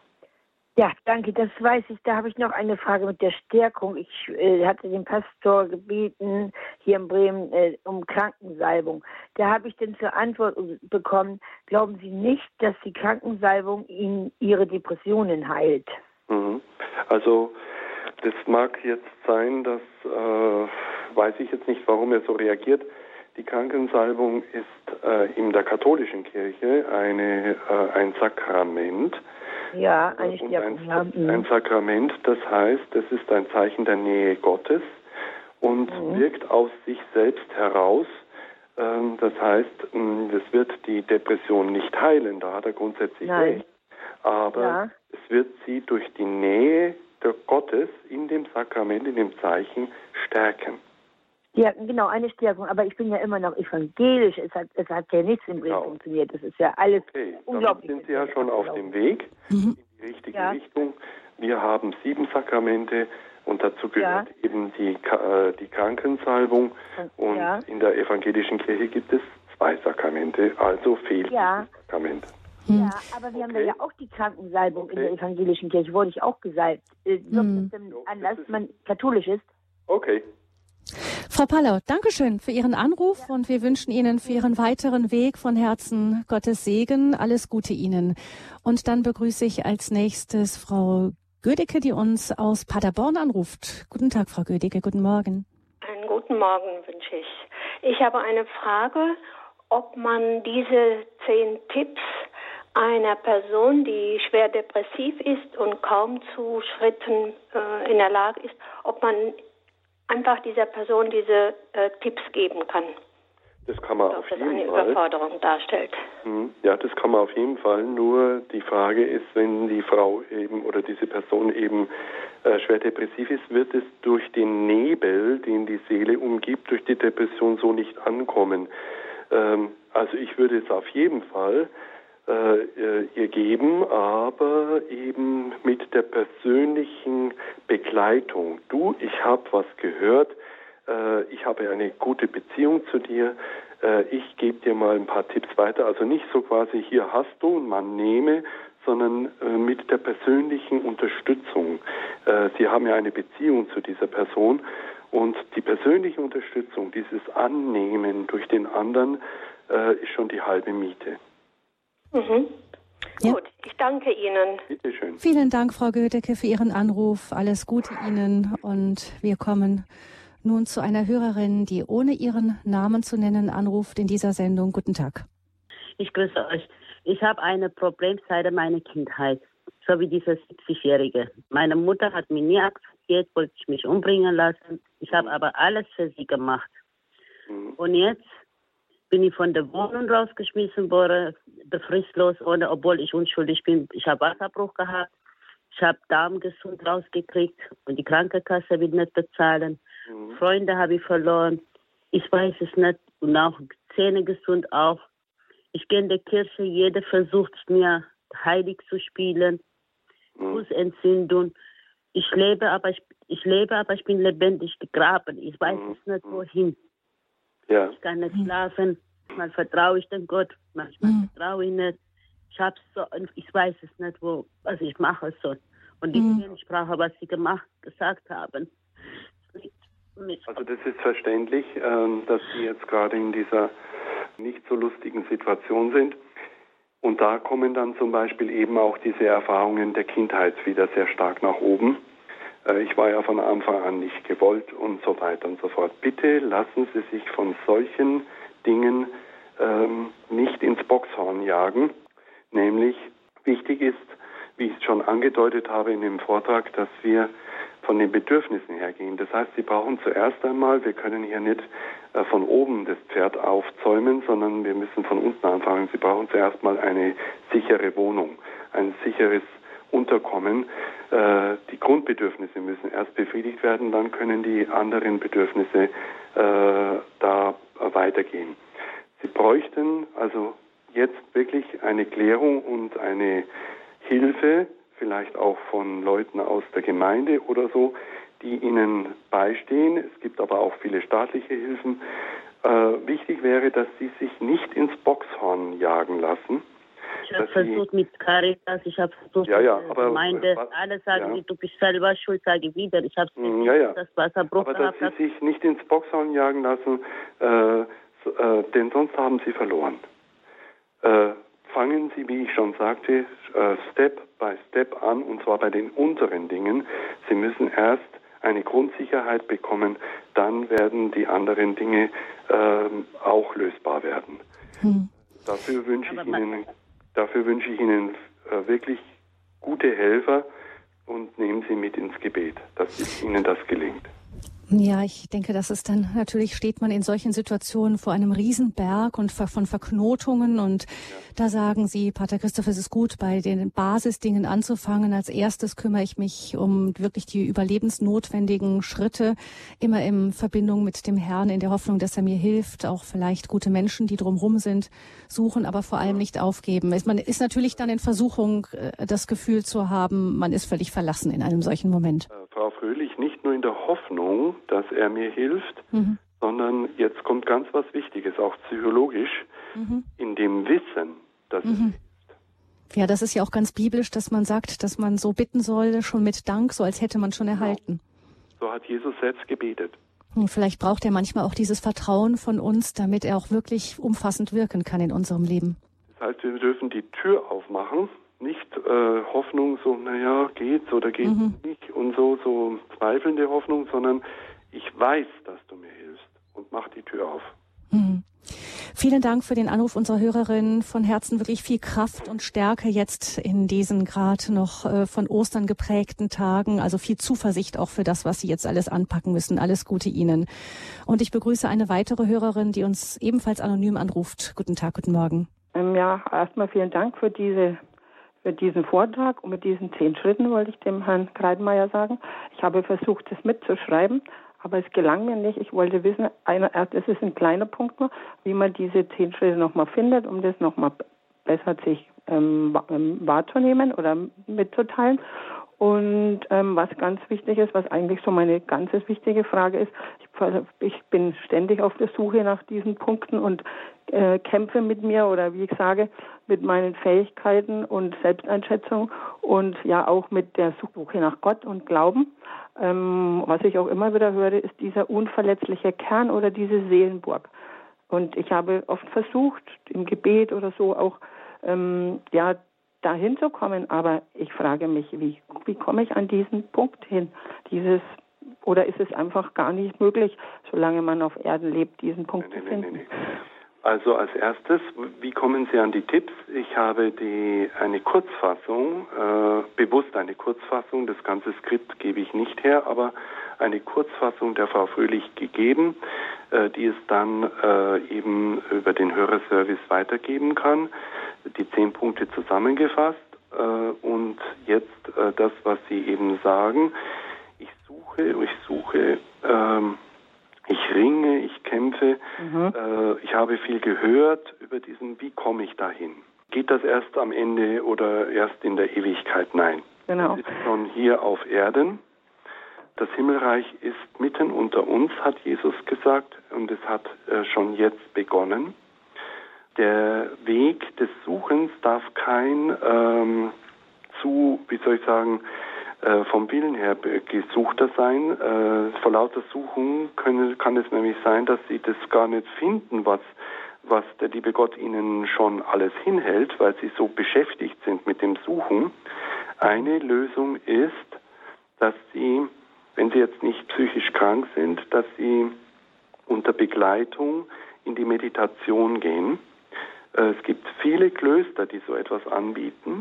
Ja, danke, das weiß ich. Da habe ich noch eine Frage mit der Stärkung. Ich äh, hatte den Pastor gebeten, hier in Bremen, äh, um Krankensalbung. Da habe ich dann zur Antwort bekommen, glauben Sie nicht, dass die Krankensalbung Ihnen Ihre Depressionen heilt? Mhm. Also, das mag jetzt sein, dass, äh, weiß ich jetzt nicht, warum er so reagiert. Die Krankensalbung ist äh, in der katholischen Kirche eine, äh, ein Sakrament. Ja, eine Stärkung. Ein, ein Sakrament, das heißt, es ist ein Zeichen der Nähe Gottes und mhm. wirkt aus sich selbst heraus. Ähm, das heißt, es wird die Depression nicht heilen, da hat er grundsätzlich Nein. recht. Aber ja. es wird sie durch die Nähe der Gottes in dem Sakrament, in dem Zeichen stärken. Ja, genau, eine Stärkung. Aber ich bin ja immer noch evangelisch. Es hat, es hat ja nichts im Bremen genau. funktioniert. Das ist ja alles okay, unglaublich. Dann sind Sie ja schon auf dem Weg mhm. in die richtige ja. Richtung. Wir haben sieben Sakramente und dazu gehört ja. eben die, äh, die Krankensalbung. Und ja. in der evangelischen Kirche gibt es zwei Sakramente, also fehlt ja. ein Sakrament. Ja, aber wir okay. haben da ja auch die Krankensalbung okay. in der evangelischen Kirche. Wurde ich auch gesalbt. Äh, mhm. Denn so, anders, ist man katholisch ist. Okay. Frau Pallau, Dankeschön für Ihren Anruf und wir wünschen Ihnen für Ihren weiteren Weg von Herzen Gottes Segen. Alles Gute Ihnen. Und dann begrüße ich als nächstes Frau Gödecke, die uns aus Paderborn anruft. Guten Tag, Frau Gödecke. Guten Morgen. Einen guten Morgen wünsche ich. Ich habe eine Frage, ob man diese zehn Tipps einer Person, die schwer depressiv ist und kaum zu Schritten äh, in der Lage ist, ob man einfach dieser Person diese äh, Tipps geben kann. Das kann man Ob auf das jeden eine Fall. Überforderung darstellt. Ja, das kann man auf jeden Fall. Nur die Frage ist, wenn die Frau eben oder diese Person eben äh, schwer depressiv ist, wird es durch den Nebel, den die Seele umgibt, durch die Depression so nicht ankommen. Ähm, also ich würde es auf jeden Fall äh, ihr geben, aber eben mit der persönlichen Begleitung. Du, ich habe was gehört, äh, ich habe eine gute Beziehung zu dir, äh, ich gebe dir mal ein paar Tipps weiter. Also nicht so quasi, hier hast du und man nehme, sondern äh, mit der persönlichen Unterstützung. Äh, Sie haben ja eine Beziehung zu dieser Person und die persönliche Unterstützung, dieses Annehmen durch den anderen, äh, ist schon die halbe Miete. Mhm. Ja. Gut, ich danke Ihnen. Bitte schön. Vielen Dank, Frau Gödecke, für Ihren Anruf. Alles Gute Ihnen. Und wir kommen nun zu einer Hörerin, die ohne ihren Namen zu nennen anruft in dieser Sendung. Guten Tag. Ich grüße euch. Ich habe eine Problemseite meiner Kindheit, so wie diese siebzigjährige. Meine Mutter hat mich nie akzeptiert, wollte ich mich umbringen lassen. Ich habe aber alles für sie gemacht. Mhm. Und jetzt bin ich von der Wohnung rausgeschmissen worden, befristlos, ohne, obwohl ich unschuldig bin. Ich habe Wasserbruch gehabt. Ich habe Darm gesund rausgekriegt und die Krankenkasse will nicht bezahlen. Mhm. Freunde habe ich verloren. Ich weiß es nicht. Und auch Zähne gesund auch. Ich gehe in die Kirche, jeder versucht mir heilig zu spielen. Mhm. Fußentzündung. Ich lebe, aber ich, ich lebe, aber ich bin lebendig begraben. Ich weiß mhm. es nicht wohin. Ja. Ich kann nicht schlafen. Manchmal vertraue ich dem Gott, manchmal mhm. vertraue ich nicht. Ich hab's so, ich weiß es nicht, wo, was ich mache soll. Und die mhm. Sprache, was sie gemacht, gesagt haben. Also das ist verständlich, dass Sie jetzt gerade in dieser nicht so lustigen Situation sind. Und da kommen dann zum Beispiel eben auch diese Erfahrungen der Kindheit wieder sehr stark nach oben. Ich war ja von Anfang an nicht gewollt und so weiter und so fort. Bitte lassen Sie sich von solchen Dingen ähm, nicht ins Boxhorn jagen. Nämlich wichtig ist, wie ich es schon angedeutet habe in dem Vortrag, dass wir von den Bedürfnissen hergehen. Das heißt, Sie brauchen zuerst einmal, wir können hier nicht äh, von oben das Pferd aufzäumen, sondern wir müssen von unten anfangen. Sie brauchen zuerst mal eine sichere Wohnung, ein sicheres Unterkommen. Äh, die Grundbedürfnisse müssen erst befriedigt werden, dann können die anderen Bedürfnisse äh, da weitergehen. Sie bräuchten also jetzt wirklich eine Klärung und eine Hilfe, vielleicht auch von Leuten aus der Gemeinde oder so, die ihnen beistehen. Es gibt aber auch viele staatliche Hilfen. Äh, wichtig wäre, dass sie sich nicht ins Boxhorn jagen lassen. Ich habe versucht mit Caritas, ich habe versucht ja, ja, mit aber, der Gemeinde, was, alle sagen, ja. du bist selber schuld, sage ich wieder. Ich habe ja, ja. das Wasserbruch aber dass gehabt. sie sich nicht ins Boxhorn jagen lassen, äh, so, äh, denn sonst haben sie verloren. Äh, fangen Sie, wie ich schon sagte, äh, Step by Step an, und zwar bei den unteren Dingen. Sie müssen erst eine Grundsicherheit bekommen, dann werden die anderen Dinge äh, auch lösbar werden. Hm. Dafür wünsche ich Ihnen, dafür wünsche ich Ihnen äh, wirklich gute Helfer und nehmen Sie mit ins Gebet, dass Ihnen das gelingt. Ja, ich denke, das ist dann, natürlich steht man in solchen Situationen vor einem Riesenberg und von Verknotungen und ja. Da sagen Sie, Pater Christoph, es ist gut, bei den Basisdingen anzufangen. Als erstes kümmere ich mich um wirklich die überlebensnotwendigen Schritte, immer in Verbindung mit dem Herrn, in der Hoffnung, dass er mir hilft, auch vielleicht gute Menschen, die drumherum sind, suchen, aber vor allem nicht aufgeben. Man ist natürlich dann in Versuchung, das Gefühl zu haben, man ist völlig verlassen in einem solchen Moment. Äh, Frau Fröhlich, nicht nur in der Hoffnung, dass er mir hilft, mhm. sondern jetzt kommt ganz was Wichtiges, auch psychologisch, mhm. in dem Wissen, dass mhm. es hilft. Ja, das ist ja auch ganz biblisch, dass man sagt, dass man so bitten soll, schon mit Dank, so als hätte man schon erhalten. So hat Jesus selbst gebetet. Und vielleicht braucht er manchmal auch dieses Vertrauen von uns, damit er auch wirklich umfassend wirken kann in unserem Leben. Das heißt, wir dürfen die Tür aufmachen, nicht äh, Hoffnung so, naja, geht's oder geht's mhm. nicht und so, so zweifelnde Hoffnung, sondern ich weiß, dass du mir hilfst und mach die Tür auf. Mhm. Vielen Dank für den Anruf unserer Hörerin. Von Herzen wirklich viel Kraft und Stärke jetzt in diesen gerade noch äh, von Ostern geprägten Tagen. Also viel Zuversicht auch für das, was Sie jetzt alles anpacken müssen. Alles Gute Ihnen. Und ich begrüße eine weitere Hörerin, die uns ebenfalls anonym anruft. Guten Tag, guten Morgen. Ähm, ja, erstmal vielen Dank für diese für diesen Vortrag und mit diesen zehn Schritten, wollte ich dem Herrn Kreidmeier sagen. Ich habe versucht, das mitzuschreiben, aber es gelang mir nicht. Ich wollte wissen, eine, es ist ein kleiner Punkt nur, wie man diese zehn Schritte nochmal findet, um das nochmal besser sich ähm, wahrzunehmen oder mitzuteilen. Und ähm, was ganz wichtig ist, was eigentlich so meine ganz wichtige Frage ist, ich, ich bin ständig auf der Suche nach diesen Punkten und äh, kämpfe mit mir oder wie ich sage, mit meinen Fähigkeiten und Selbsteinschätzung und ja auch mit der Suche nach Gott und Glauben. Ähm, was ich auch immer wieder höre, ist dieser unverletzliche Kern oder diese Seelenburg. Und ich habe oft versucht, im Gebet oder so auch, ähm, ja, dahin zu kommen, aber ich frage mich, wie, wie komme ich an diesen Punkt hin? Dieses, oder ist es einfach gar nicht möglich, solange man auf Erden lebt, diesen Punkt nee, zu finden? Nee, nee, nee. Also als erstes, wie kommen Sie an die Tipps? Ich habe die eine Kurzfassung, äh, bewusst eine Kurzfassung, das ganze Skript gebe ich nicht her, aber eine Kurzfassung der Frau Fröhlich gegeben, äh, die es dann äh, eben über den Hörerservice weitergeben kann. Die zehn Punkte zusammengefasst. Äh, äh, und jetzt äh, das, was Sie eben sagen. Ich suche, ich suche, ähm, ich ringe, ich kämpfe. Mhm. Äh, ich habe viel gehört über diesen, wie komme ich dahin? Geht das erst am Ende oder erst in der Ewigkeit? Nein. Genau. Es ist schon hier auf Erden. Das Himmelreich ist mitten unter uns, hat Jesus gesagt, und es hat äh, schon jetzt begonnen. Der Weg des Suchens darf kein ähm, zu, wie soll ich sagen, äh, vom Willen her gesuchter sein. Äh, vor lauter Suchen können, kann es nämlich sein, dass sie das gar nicht finden, was, was der liebe Gott ihnen schon alles hinhält, weil sie so beschäftigt sind mit dem Suchen. Eine Lösung ist, dass sie, wenn sie jetzt nicht psychisch krank sind, dass sie unter Begleitung in die Meditation gehen. Es gibt viele Klöster, die so etwas anbieten.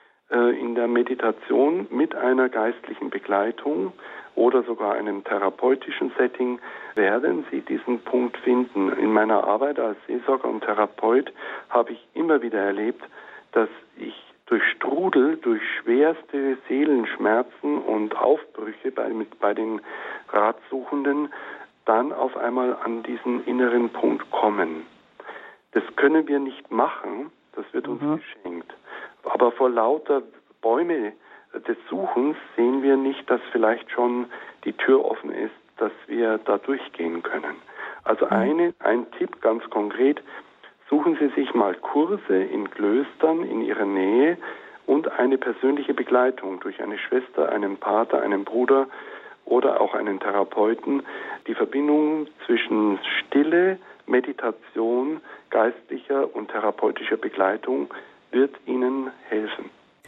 In der Meditation mit einer geistlichen Begleitung oder sogar einem therapeutischen Setting werden Sie diesen Punkt finden. In meiner Arbeit als Seelsorger und Therapeut habe ich immer wieder erlebt, dass ich durch Strudel, durch schwerste Seelenschmerzen und Aufbrüche bei, mit, bei den Ratsuchenden dann auf einmal an diesen inneren Punkt kommen. Das können wir nicht machen, das wird uns mhm. geschenkt. Aber vor lauter Bäume des Suchens sehen wir nicht, dass vielleicht schon die Tür offen ist, dass wir da durchgehen können. Also eine, ein Tipp ganz konkret, suchen Sie sich mal Kurse in Klöstern in Ihrer Nähe und eine persönliche Begleitung durch eine Schwester, einen Pater, einen Bruder oder auch einen Therapeuten. Die Verbindung zwischen Stille, Meditation, geistlicher und therapeutischer Begleitung wird Ihnen helfen.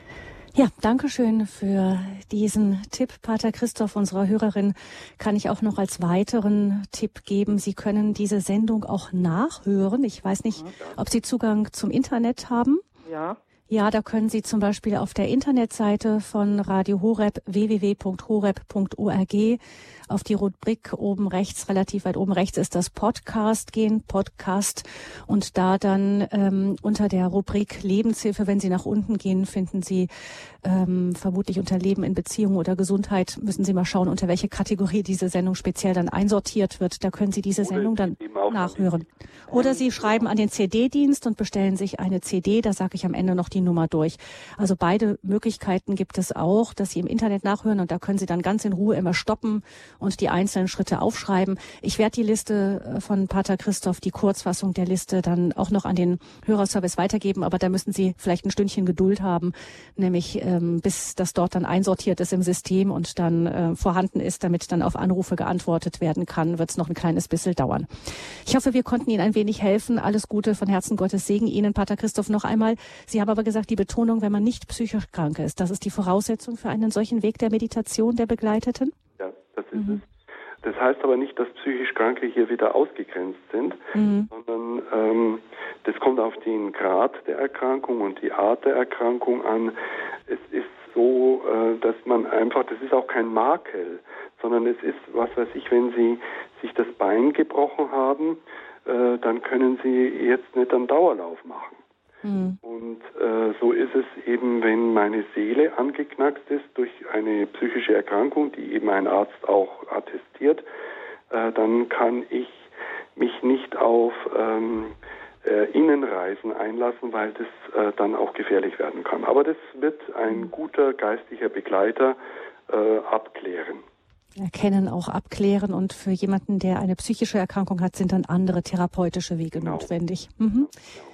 Ja, danke schön für diesen Tipp, Pater Christoph. Unserer Hörerin kann ich auch noch als weiteren Tipp geben. Sie können diese Sendung auch nachhören. Ich weiß nicht, ob Sie Zugang zum Internet haben. Ja. Ja, da können Sie zum Beispiel auf der Internetseite von Radio Horeb w w w punkt horeb punkt org auf die Rubrik oben rechts, relativ weit oben rechts ist das Podcast gehen, Podcast, und da dann ähm, unter der Rubrik Lebenshilfe, wenn Sie nach unten gehen, finden Sie ähm, vermutlich unter Leben in Beziehung oder Gesundheit, müssen Sie mal schauen, unter welche Kategorie diese Sendung speziell dann einsortiert wird. Da können Sie diese oder Sendung dann nachhören. Oder Sie schreiben an den C D-Dienst und bestellen sich eine C D, da sage ich am Ende noch die Nummer durch. Also beide Möglichkeiten gibt es auch, dass Sie im Internet nachhören, und da können Sie dann ganz in Ruhe immer stoppen und die einzelnen Schritte aufschreiben. Ich werde die Liste von Pater Christoph, die Kurzfassung der Liste, dann auch noch an den Hörerservice weitergeben, aber da müssen Sie vielleicht ein Stündchen Geduld haben, nämlich ähm, bis das dort dann einsortiert ist im System und dann äh, vorhanden ist, damit dann auf Anrufe geantwortet werden kann, wird es noch ein kleines bisschen dauern. Ich hoffe, wir konnten Ihnen ein wenig helfen. Alles Gute, von Herzen Gottes Segen Ihnen, Pater Christoph, noch einmal. Sie haben aber gesagt, die Betonung, wenn man nicht psychisch krank ist, das ist die Voraussetzung für einen solchen Weg der Meditation der Begleiteten? Ja, das ist mhm. es. Das heißt aber nicht, dass psychisch Kranke hier wieder ausgegrenzt sind, mhm. sondern ähm, das kommt auf den Grad der Erkrankung und die Art der Erkrankung an. Es ist so, äh, dass man einfach, das ist auch kein Makel, sondern es ist, was weiß ich, wenn Sie sich das Bein gebrochen haben, äh, dann können Sie jetzt nicht einen Dauerlauf machen. Mhm. Und äh, so ist es eben, wenn meine Seele angeknackst ist durch eine psychische Erkrankung, die eben ein Arzt auch attestiert, äh, dann kann ich mich nicht auf ähm, äh, Innenreisen einlassen, weil das äh, dann auch gefährlich werden kann. Aber das wird ein mhm. guter geistlicher Begleiter äh, abklären. Erkennen, auch abklären, und für jemanden, der eine psychische Erkrankung hat, sind dann andere therapeutische Wege genau. notwendig. Mhm. Genau.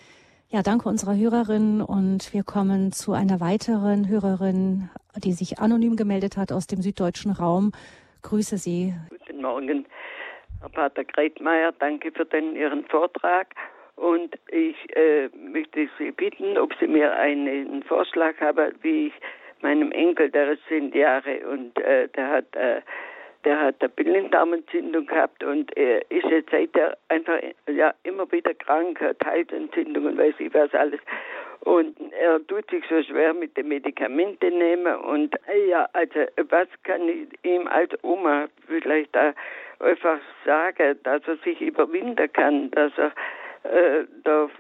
Ja, danke unserer Hörerin, und wir kommen zu einer weiteren Hörerin, die sich anonym gemeldet hat aus dem süddeutschen Raum. Grüße Sie. Guten Morgen, Herr Pater Greitmeier, danke für den, Ihren Vortrag, und ich äh, möchte Sie bitten, ob Sie mir einen Vorschlag haben, wie ich meinem Enkel, der ist zehn Jahre und äh, der hat äh, Der hat eine Blinddarmentzündung gehabt und er ist jetzt seither einfach ja, immer wieder krank, hat Halsentzündungen, weiß ich was alles. Und er tut sich so schwer mit den Medikamenten nehmen. Und ja, also was kann ich ihm als Oma vielleicht da einfach sagen, dass er sich überwinden kann, dass er äh, da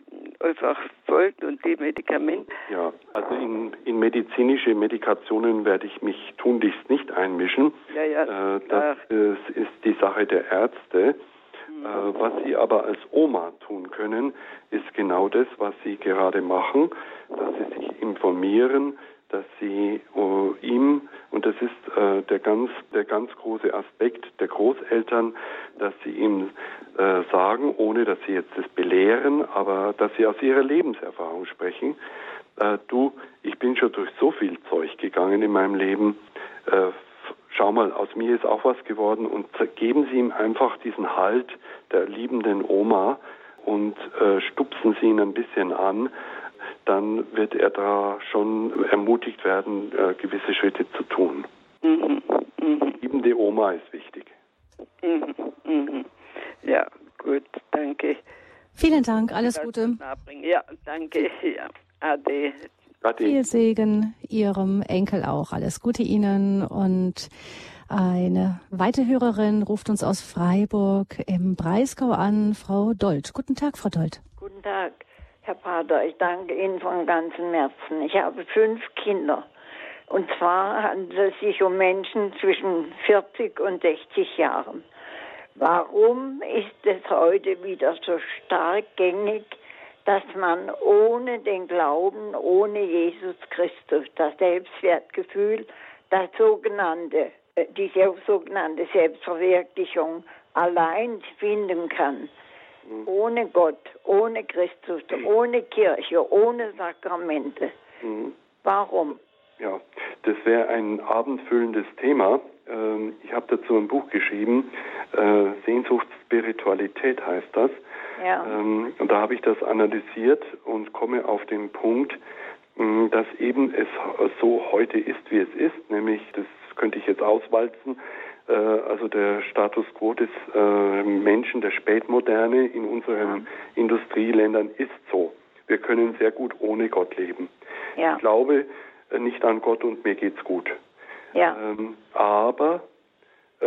einfach folgt und die Medikamente. Ja, also in, in medizinische Medikationen werde ich mich tunlichst nicht einmischen. Ja, ja, äh, das ist, ist die Sache der Ärzte. Mhm. Äh, was Sie aber als Oma tun können, ist genau das, was Sie gerade machen, dass Sie sich informieren, dass Sie äh, ihm, und das ist äh, der ganz der ganz große Aspekt der Großeltern, dass Sie ihm äh, sagen, ohne dass Sie jetzt das belehren, aber dass Sie aus Ihrer Lebenserfahrung sprechen, äh, du, ich bin schon durch so viel Zeug gegangen in meinem Leben, äh, schau mal, aus mir ist auch was geworden, und geben Sie ihm einfach diesen Halt der liebenden Oma und äh, stupsen Sie ihn ein bisschen an, dann wird er da schon ermutigt werden, äh, gewisse Schritte zu tun. Mhm. Mhm. Liebende Oma ist wichtig. Mhm. Mhm. Ja, gut, danke. Vielen Dank, alles Gute. Ja, danke. Ja, ade. Ade. Viel Segen Ihrem Enkel auch. Alles Gute Ihnen. Und eine weitere Hörerin ruft uns aus Freiburg im Breisgau an, Frau Dold. Guten Tag, Frau Dold. Guten Tag, Herr Pater. Ich danke Ihnen von ganzem Herzen. Ich habe fünf Kinder. Und zwar handelt es sich um Menschen zwischen vierzig und sechzig Jahren. Warum ist es heute wieder so stark gängig, dass man ohne den Glauben, ohne Jesus Christus, das Selbstwertgefühl, das sogenannte, die sogenannte Selbstverwirklichung allein finden kann? Mhm. Ohne Gott, ohne Christus, ohne Kirche, ohne Sakramente. Mhm. Warum? Ja, das wäre ein abendfüllendes Thema. Ich habe dazu ein Buch geschrieben, Sehnsuchtsspiritualität heißt das. Ja. Und da habe ich das analysiert und komme auf den Punkt, dass eben es so heute ist, wie es ist, nämlich, das könnte ich jetzt auswalzen, also der Status quo des Menschen, der Spätmoderne in unseren ja. Industrieländern ist so. Wir können sehr gut ohne Gott leben. Ja. Ich glaube nicht an Gott und mir geht's gut. Ja. Ähm, aber äh,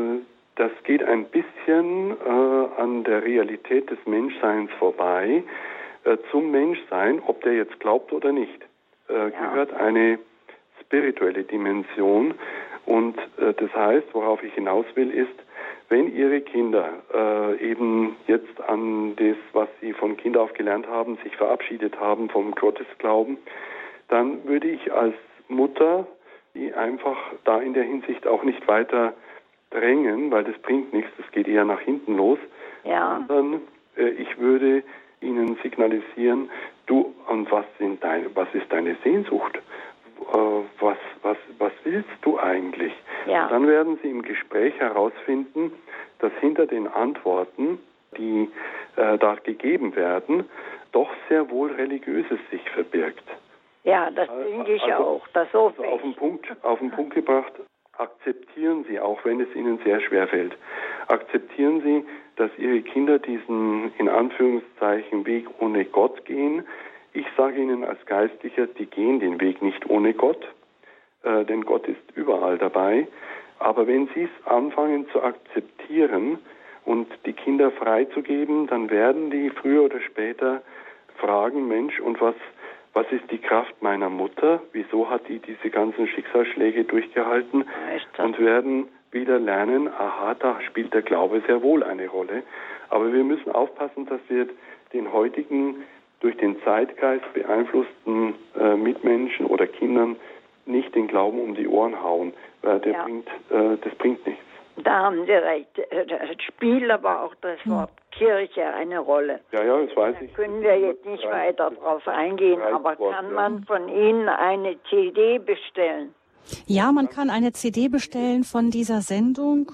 das geht ein bisschen äh, an der Realität des Menschseins vorbei. Äh, zum Menschsein, ob der jetzt glaubt oder nicht, äh, ja. gehört eine spirituelle Dimension. Und äh, das heißt, worauf ich hinaus will, ist, wenn Ihre Kinder äh, eben jetzt an das, was sie von Kind auf gelernt haben, sich verabschiedet haben vom Gottesglauben, dann würde ich als Mutter die einfach da in der Hinsicht auch nicht weiter drängen, weil das bringt nichts, das geht eher nach hinten los. Ja. Sondern äh, ich würde ihnen signalisieren, du, und was sind deine, was ist deine Sehnsucht? Äh, was, was, was willst du eigentlich? Ja. Dann werden sie im Gespräch herausfinden, dass hinter den Antworten, die äh, da gegeben werden, doch sehr wohl Religiöses sich verbirgt. Ja, das denke ich also, auch. Das so also auf den Punkt, auf den Punkt gebracht, akzeptieren Sie, auch wenn es Ihnen sehr schwer fällt, akzeptieren Sie, dass Ihre Kinder diesen, in Anführungszeichen, Weg ohne Gott gehen. Ich sage Ihnen als Geistlicher, die gehen den Weg nicht ohne Gott, äh, denn Gott ist überall dabei. Aber wenn Sie es anfangen zu akzeptieren und die Kinder freizugeben, dann werden die früher oder später fragen, Mensch, und was Was ist die Kraft meiner Mutter? Wieso hat die diese ganzen Schicksalsschläge durchgehalten? Und werden wieder lernen, aha, da spielt der Glaube sehr wohl eine Rolle. Aber wir müssen aufpassen, dass wir den heutigen, durch den Zeitgeist beeinflussten äh, Mitmenschen oder Kindern nicht den Glauben um die Ohren hauen. Weil der ja. bringt, äh, das bringt nichts. Da haben Sie recht. Das spielt aber auch das Wort Kirche eine Rolle. Ja, ja, das weiß da ich. Können wir jetzt nicht weiter drauf eingehen, aber kann man von Ihnen eine C D bestellen? Ja, man kann eine C D bestellen von dieser Sendung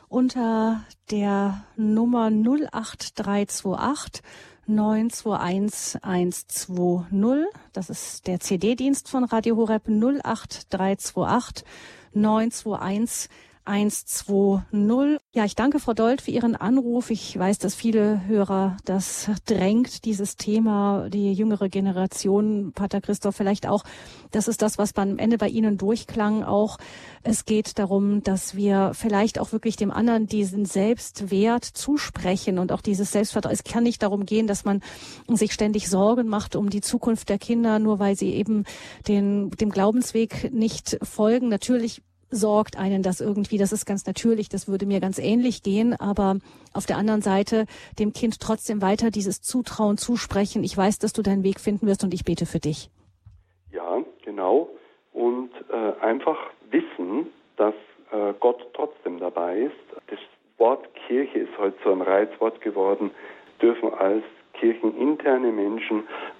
unter der Nummer null acht drei zwei acht neun zwei eins eins zwei null. Das ist der C D-Dienst von Radio Horeb null acht drei zwei acht neun zwei eins eins zwei null. Ja, ich danke Frau Dold für Ihren Anruf. Ich weiß, dass viele Hörer das drängt, dieses Thema, die jüngere Generation, Pater Christoph vielleicht auch. Das ist das, was am Ende bei Ihnen durchklang auch. Es geht darum, dass wir vielleicht auch wirklich dem anderen diesen Selbstwert zusprechen und auch dieses Selbstvertrauen. Es kann nicht darum gehen, dass man sich ständig Sorgen macht um die Zukunft der Kinder, nur weil sie eben den, dem Glaubensweg nicht folgen. Natürlich sorgt einen das irgendwie, das ist ganz natürlich, das würde mir ganz ähnlich gehen, aber auf der anderen Seite dem Kind trotzdem weiter dieses Zutrauen zusprechen. Ich weiß, dass du deinen Weg finden wirst und ich bete für dich. Ja, genau. Und äh, einfach wissen, dass äh, Gott trotzdem dabei ist. Das Wort Kirche ist heute so ein Reizwort geworden, dürfen als kircheninterne Menschen,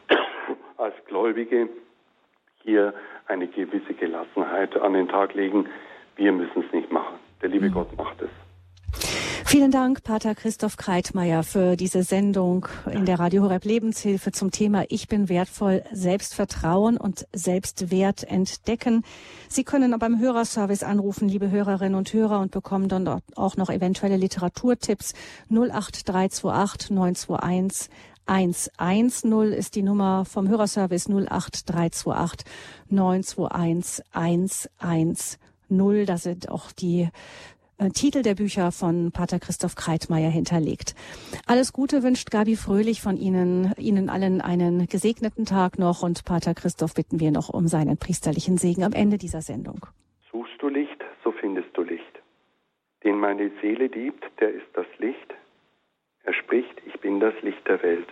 als Gläubige hier eine gewisse Gelassenheit an den Tag legen. Wir müssen es nicht machen. Der liebe mhm. Gott macht es. Vielen Dank, Pater Christoph Kreitmeier, für diese Sendung in der Radio Horeb Lebenshilfe zum Thema Ich bin wertvoll, Selbstvertrauen und Selbstwert entdecken. Sie können aber beim Hörerservice anrufen, liebe Hörerinnen und Hörer, und bekommen dann auch noch eventuelle Literaturtipps. null acht drei zwei acht neun zwei eins eins eins null ist die Nummer vom Hörerservice, null acht drei zwei acht neun zwei eins eins eins null. Da sind auch die äh, Titel der Bücher von Pater Christoph Kreitmeier hinterlegt. Alles Gute wünscht Gabi Fröhlich von Ihnen, Ihnen allen einen gesegneten Tag noch, und Pater Christoph bitten wir noch um seinen priesterlichen Segen am Ende dieser Sendung. Suchst du Licht, so findest du Licht. Den meine Seele liebt, der ist das Licht. Er spricht, ich bin das Licht der Welt.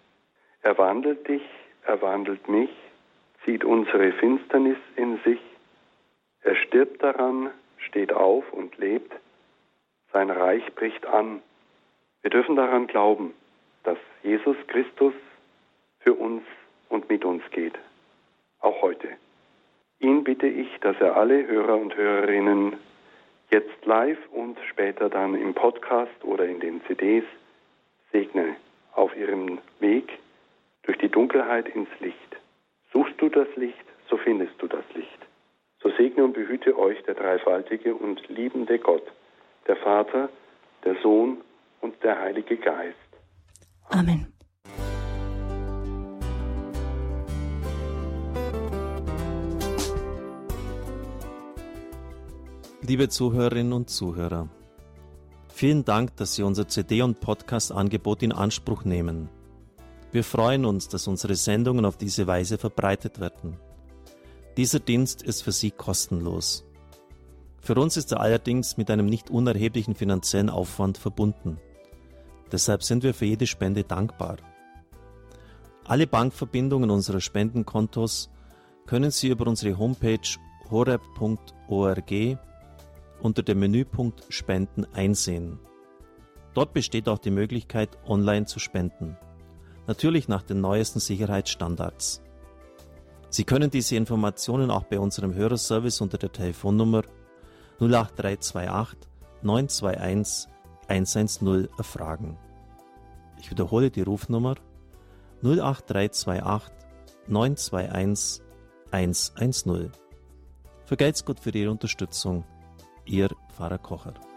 Er wandelt dich, er wandelt mich, zieht unsere Finsternis in sich. Er stirbt daran, steht auf und lebt. Sein Reich bricht an. Wir dürfen daran glauben, dass Jesus Christus für uns und mit uns geht. Auch heute. Ihn bitte ich, dass er alle Hörer und Hörerinnen jetzt live und später dann im Podcast oder in den C Ds segne auf ihrem Weg durch die Dunkelheit ins Licht. Suchst du das Licht, so findest du das Licht. So segne und behüte euch der dreifaltige und liebende Gott, der Vater, der Sohn und der Heilige Geist. Amen. Liebe Zuhörerinnen und Zuhörer, vielen Dank, dass Sie unser C D- und Podcast-Angebot in Anspruch nehmen. Wir freuen uns, dass unsere Sendungen auf diese Weise verbreitet werden. Dieser Dienst ist für Sie kostenlos. Für uns ist er allerdings mit einem nicht unerheblichen finanziellen Aufwand verbunden. Deshalb sind wir für jede Spende dankbar. Alle Bankverbindungen unserer Spendenkontos können Sie über unsere Homepage horeb punkt org unter dem Menüpunkt Spenden einsehen. Dort besteht auch die Möglichkeit, online zu spenden. Natürlich nach den neuesten Sicherheitsstandards. Sie können diese Informationen auch bei unserem Hörerservice unter der Telefonnummer null acht drei zwei acht neun zwei eins eins eins null erfragen. Ich wiederhole die Rufnummer null acht drei zwei acht neun zwei eins eins eins null. Vergelt's Gott für Ihre Unterstützung. Ihr Pfarrer Kocher.